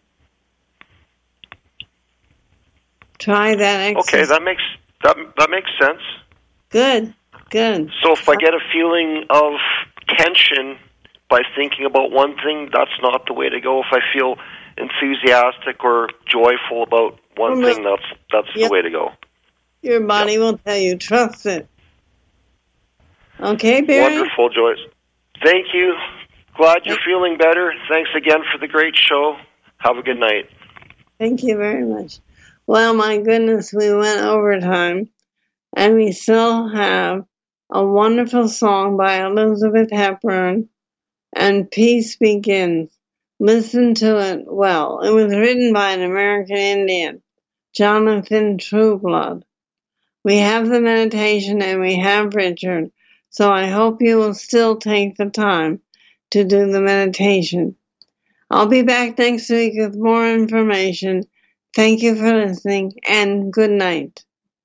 Try that exercise. Okay, that makes that that makes sense. Good. Good. So if I get a feeling of tension by thinking about one thing, that's not the way to go. If I feel enthusiastic or joyful about one Well, thing, that's that's yep. the way to go. Your body Yep. will tell you, trust it. Okay, Barry? Wonderful, Joyce. Thank you. Glad you're feeling better. Thanks again for the great show. Have a good night. Thank you very much. Well, my goodness, we went overtime, and we still have a wonderful song by Elizabeth Hepburn, and Peace Begins. Listen to it well. It was written by an American Indian, Jonathan Trueblood. We have the meditation and we have Richard, so I hope you will still take the time to do the meditation. I'll be back next week with more information. Thank you for listening, and good night.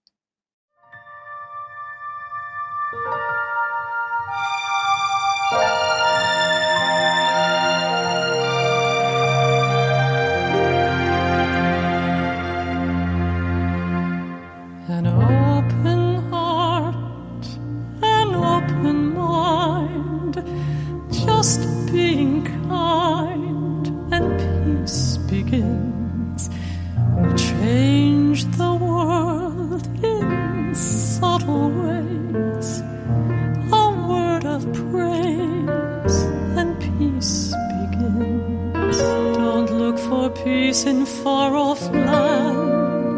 An open heart, an open mind, just being kind, and peace begins. We change the world in subtle ways. A word of praise, and peace begins. Don't look for peace in far-off lands.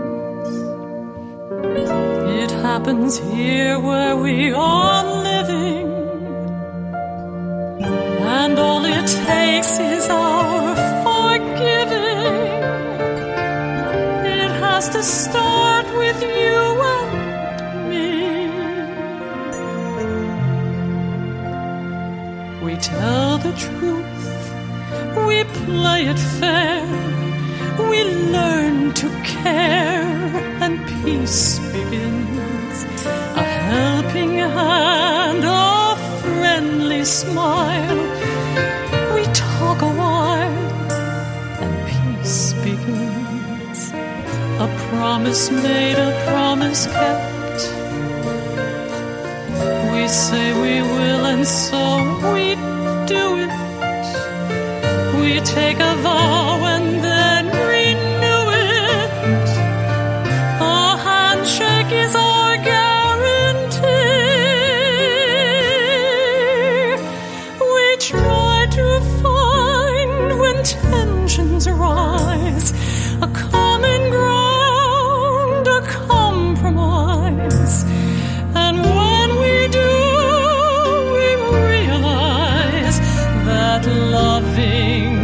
It happens here where we are living, and all it takes is our forgiving. It has to start with you and me. We tell the truth, we play it fair, we learn to care, and peace begins. A helping hand, a friendly smile. We talk a while, and peace begins. A promise made, a promise kept. We say we will, and so we do it. We take a vow and then renew it. A handshake is our guarantee. We try to find, when tensions rise, a common ground, a compromise. And when we do, we realize that loving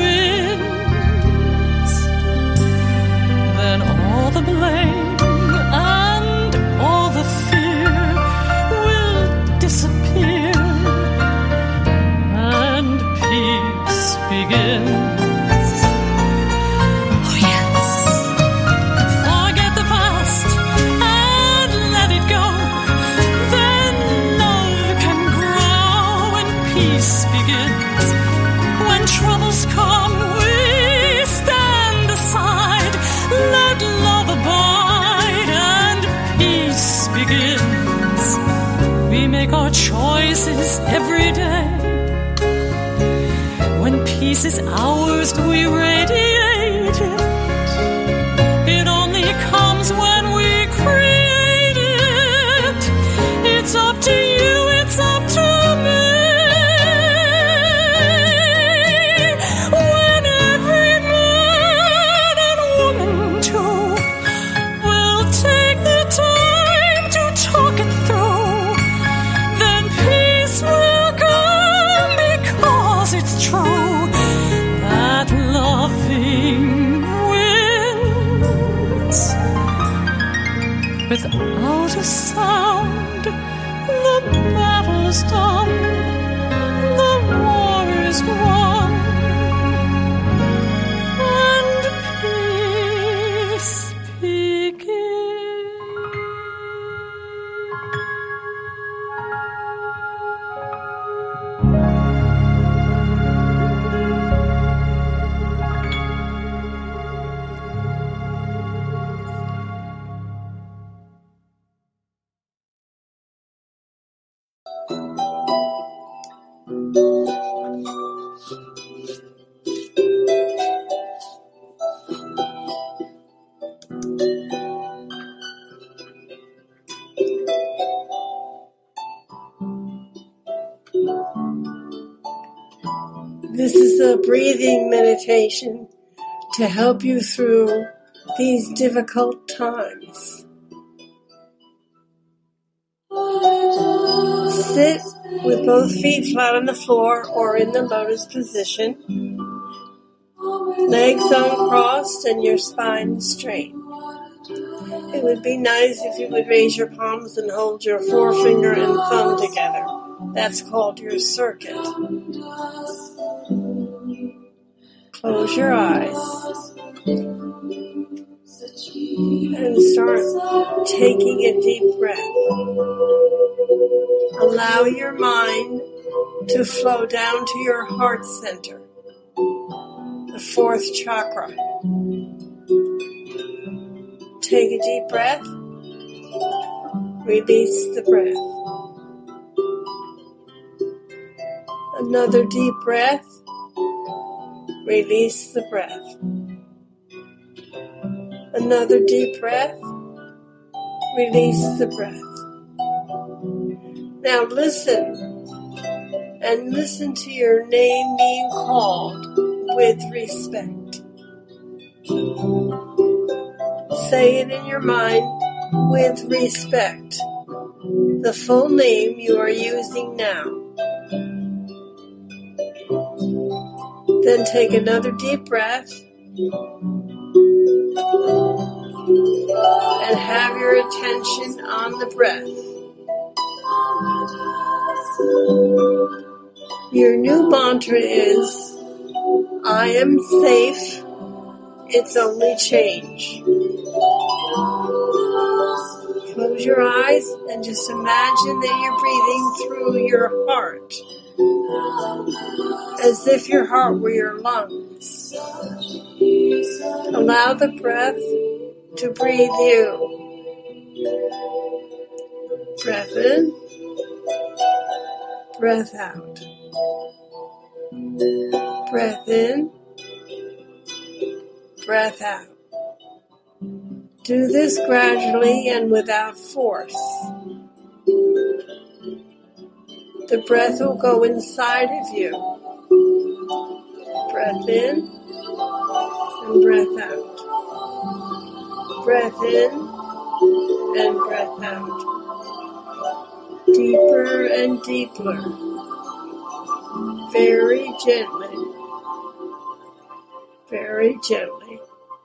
wins. Then all the blame and all the fear will disappear, and peace begins. Oh yes, forget the past and let it go. Then love can grow and peace begins. When troubles come, we stand aside. Let love abide and peace begins. We make our choices every day. When peace is ours, we radiate it. It only comes when we create it. It's up to you, it's up to me. When every man and woman too will take the time to talk it through, then peace will come, because it's true that loving wins. Without a sound, the battle is done, the war is won, and peace begins. This is a breathing meditation to help you through these difficult times. Sit with both feet flat on the floor or in the lotus position. Legs uncrossed and your spine straight. It would be nice if you would raise your palms and hold your forefinger and thumb together. That's called your circuit. Close your eyes and start taking a deep breath. Allow your mind to flow down to your heart center, the fourth chakra. Take a deep breath. Release the breath. Another deep breath. Release the breath. Another deep breath. Release the breath. Now listen, and listen to your name being called with respect. Say it in your mind with respect, the full name you are using now. Then take another deep breath and have your attention on the breath. Your new mantra is, I am safe, it's only change. Close your eyes and just imagine that you're breathing through your heart, as if your heart were your lungs. Allow the breath to breathe you. Breath in, breath out. Breath in, breath out. Do this gradually and without force. The breath will go inside of you. Breath in and breath out. Breath in and breath out. Deeper and deeper. Very gently. Very gently.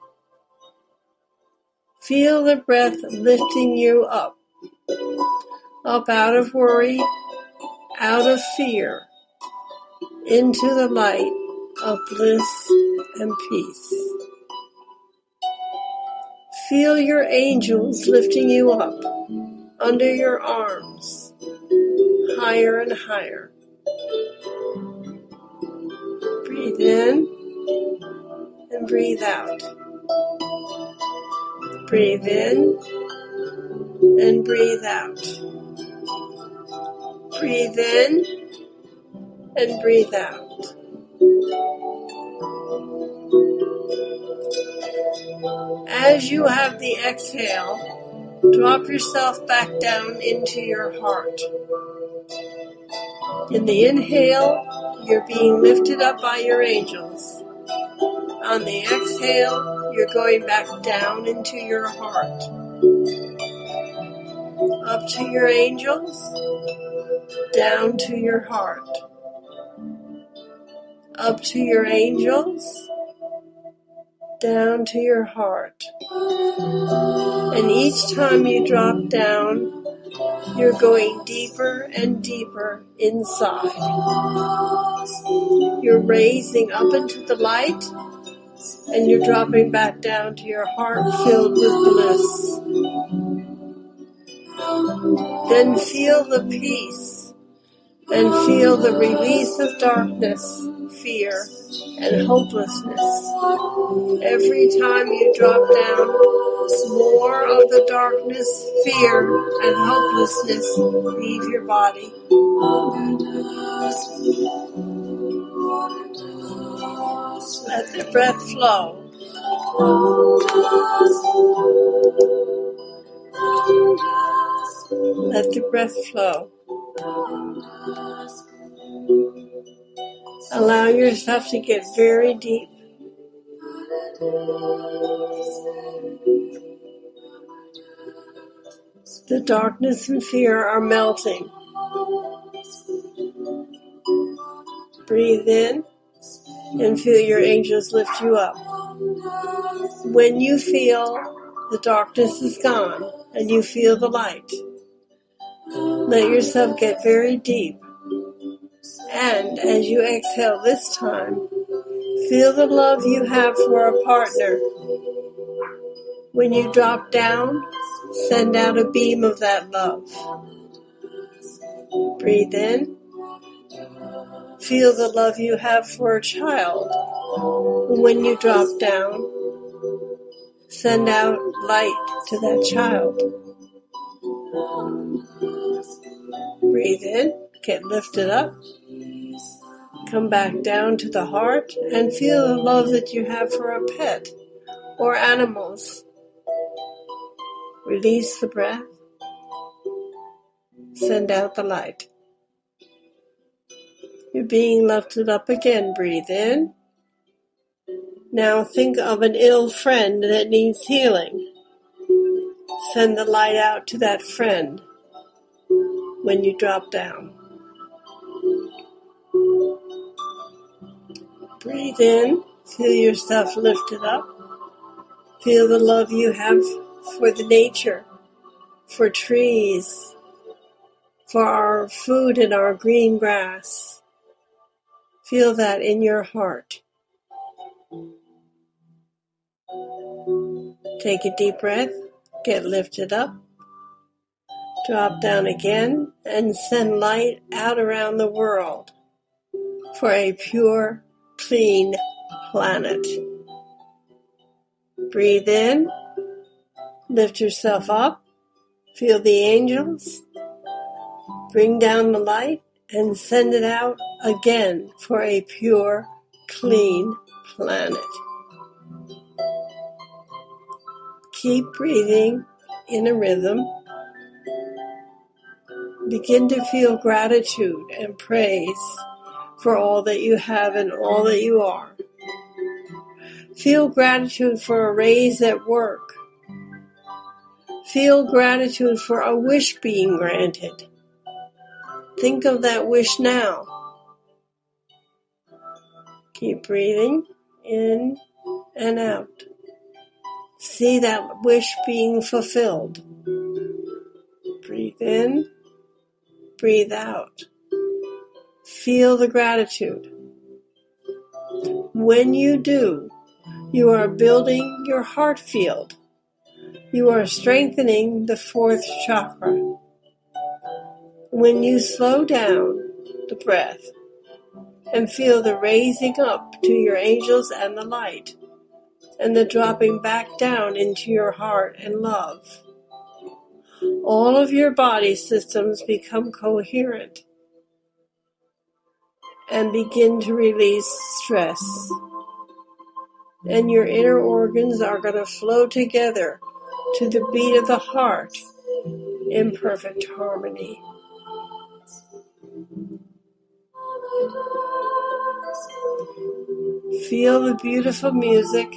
Feel the breath lifting you up. Up out of worry, out of fear, into the light of bliss and peace. Feel your angels lifting you up under your arms, higher and higher. Breathe in and breathe out. Breathe in and breathe out. Breathe in and breathe out. As you have the exhale, drop yourself back down into your heart. In the inhale, you're being lifted up by your angels. On the exhale, you're going back down into your heart. Up to your angels, down to your heart. Up to your angels, down to your heart. And each time you drop down, you're going deeper and deeper inside. You're raising up into the light, and you're dropping back down to your heart filled with bliss. Then feel the peace and feel the release of darkness, fear, and hopelessness. Every time you drop down, more of the darkness, fear, and hopelessness leave your body. Let the breath flow. Let the breath flow. Allow yourself to get very deep. The darkness and fear are melting. Breathe in and feel your angels lift you up. When you feel the darkness is gone and you feel the light, let yourself get very deep. And as you exhale this time, feel the love you have for a partner. When you drop down, send out a beam of that love. Breathe in. Feel the love you have for a child. When you drop down, send out light to that child. Breathe in, get lifted up. Come back down to the heart and feel the love that you have for a pet or animals. Release the breath. Send out the light. You're being lifted up again. Breathe in. Now think of an ill friend that needs healing. Send the light out to that friend when you drop down. Breathe in. Feel yourself lifted up. Feel the love you have for the nature, for trees, for our food and our green grass. Feel that in your heart. Take a deep breath, get lifted up, drop down again, and send light out around the world for a pure, clean planet. Breathe in, lift yourself up, feel the angels, bring down the light, and send it out again for a pure, clean planet. Keep breathing in a rhythm. Begin to feel gratitude and praise for all that you have and all that you are. Feel gratitude for a raise at work. Feel gratitude for a wish being granted. Think of that wish now. Keep breathing in and out. See that wish being fulfilled. Breathe in, breathe out. Feel the gratitude. When you do, you are building your heart field. You are strengthening the fourth chakra. When you slow down the breath and feel the raising up to your angels and the light, and the dropping back down into your heart and love, all of your body systems become coherent and begin to release stress. And your inner organs are going to flow together to the beat of the heart in perfect harmony. Feel the beautiful music.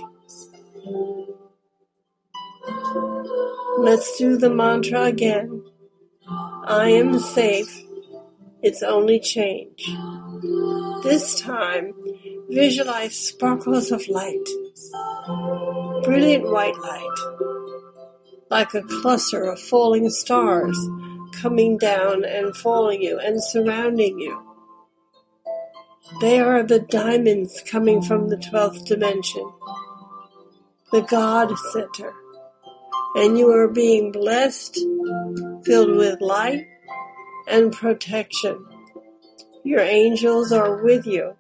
Let's do the mantra again. I am safe. It's only change. This time, visualize sparkles of light. Brilliant white light. Like a cluster of falling stars coming down and following you and surrounding you. They are the diamonds coming from the twelfth dimension, the God Center. And you are being blessed, filled with light and protection. Your angels are with you.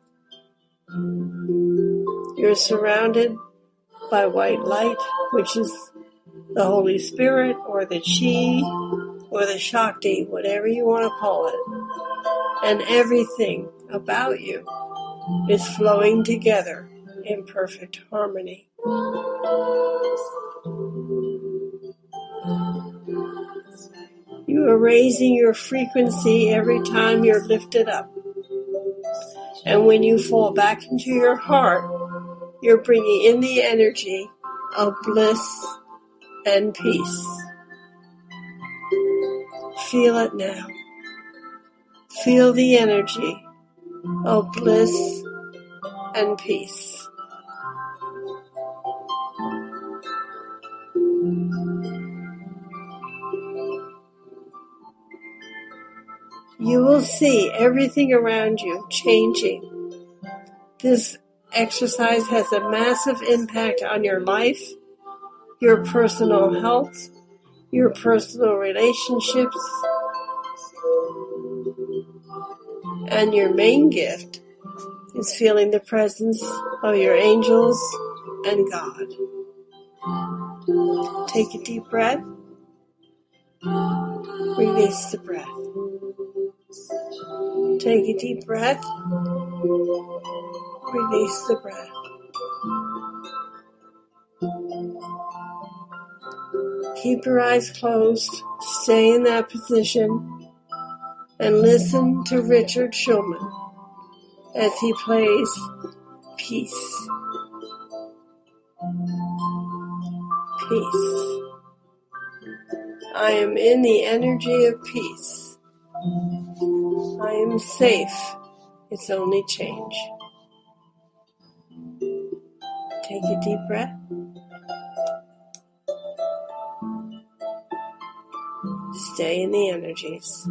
You're surrounded by white light, which is the Holy Spirit or the Chi or the Shakti, whatever you want to call it. And everything about you is flowing together in perfect harmony. You are raising your frequency every time you're lifted up. And when you fall back into your heart, you're bringing in the energy of bliss and peace. Feel it now. Feel the energy of bliss and peace. You will see everything around you changing. This exercise has a massive impact on your life, your personal health, your personal relationships, and your main gift is feeling the presence of your angels and God. Take a deep breath. Release the breath. Take a deep breath. Release the breath. Keep your eyes closed. Stay in that position and listen to Richard Shulman as he plays Peace. Peace. I am in the energy of peace. I am safe. It's only change. Take a deep breath. Stay in the energies.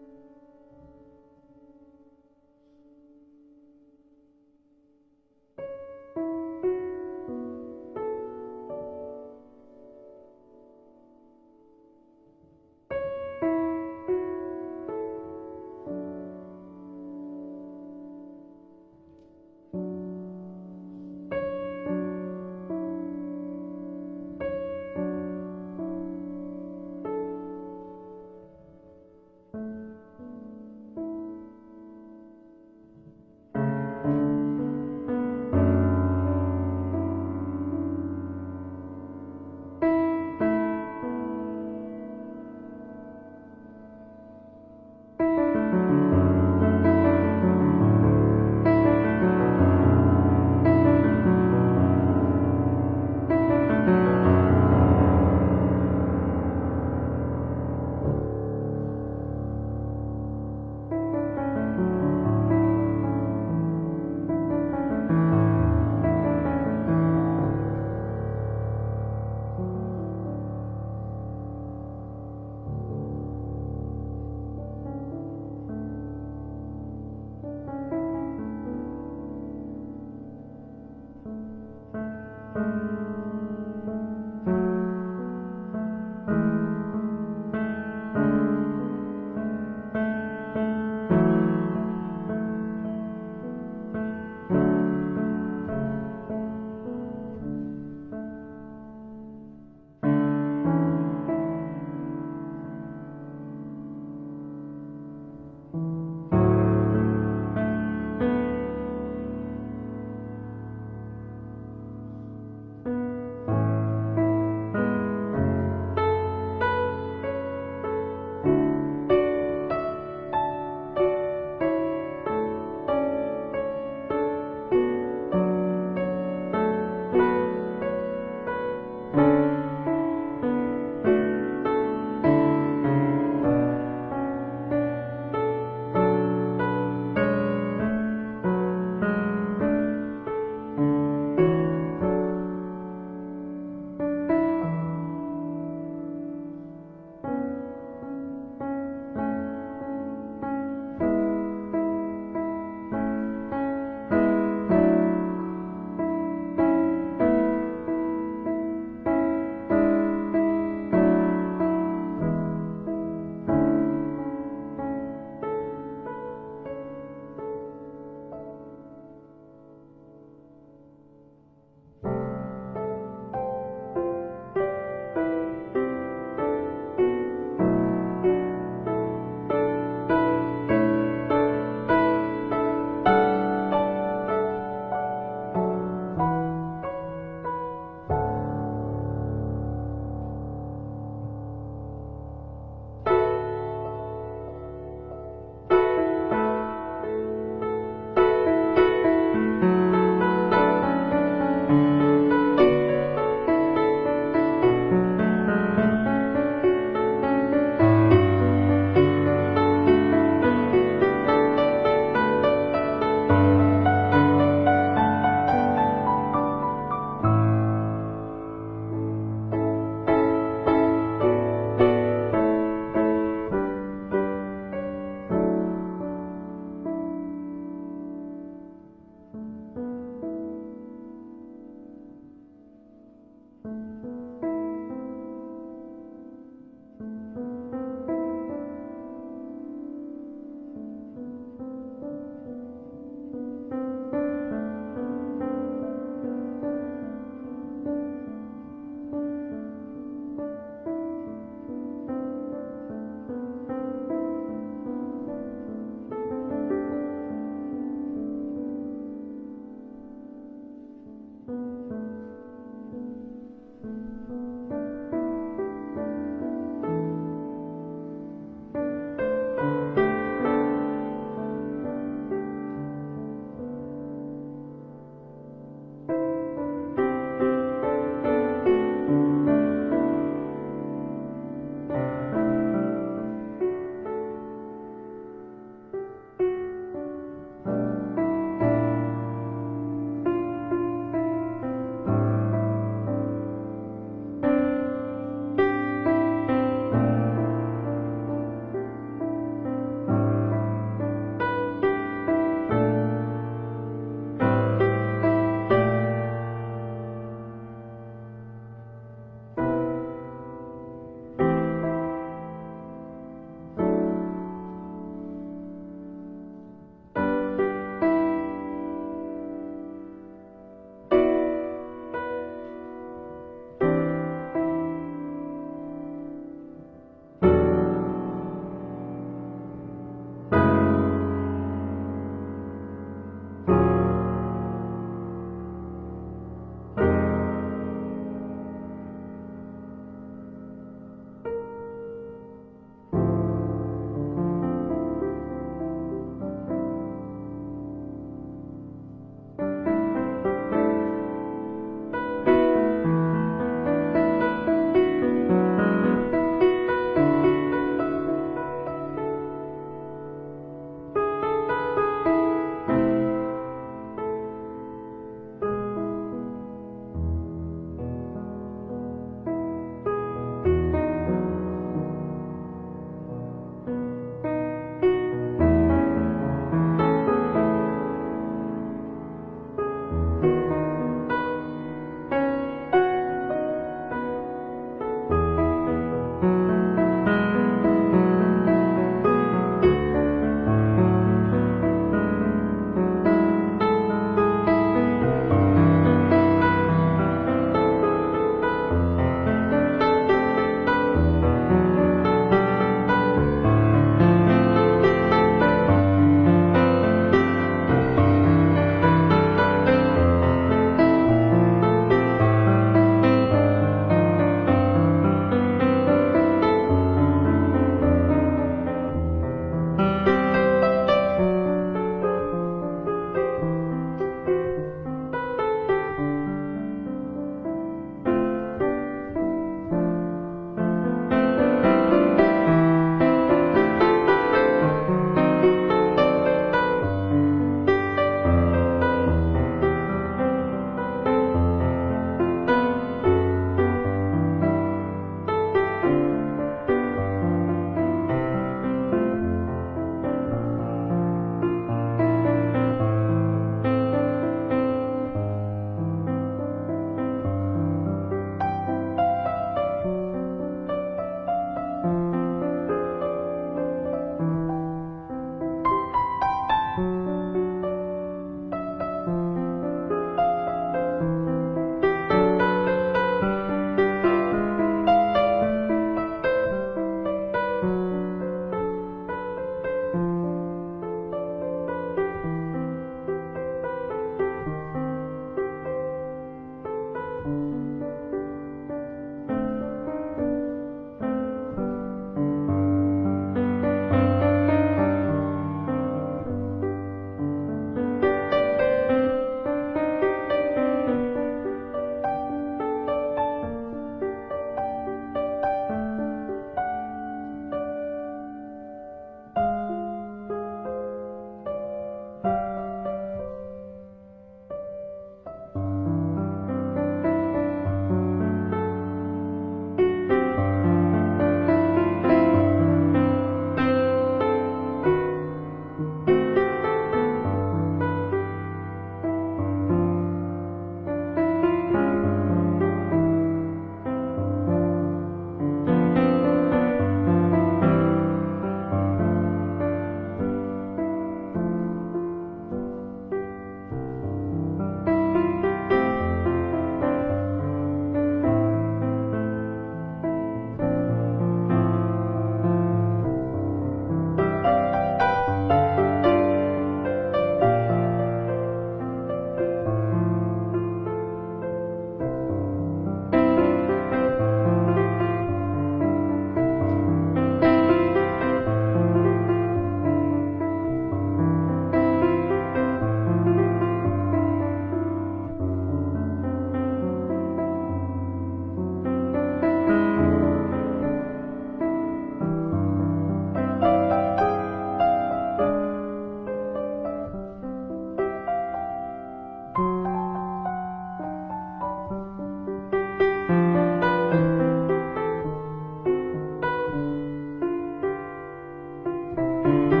Thank you.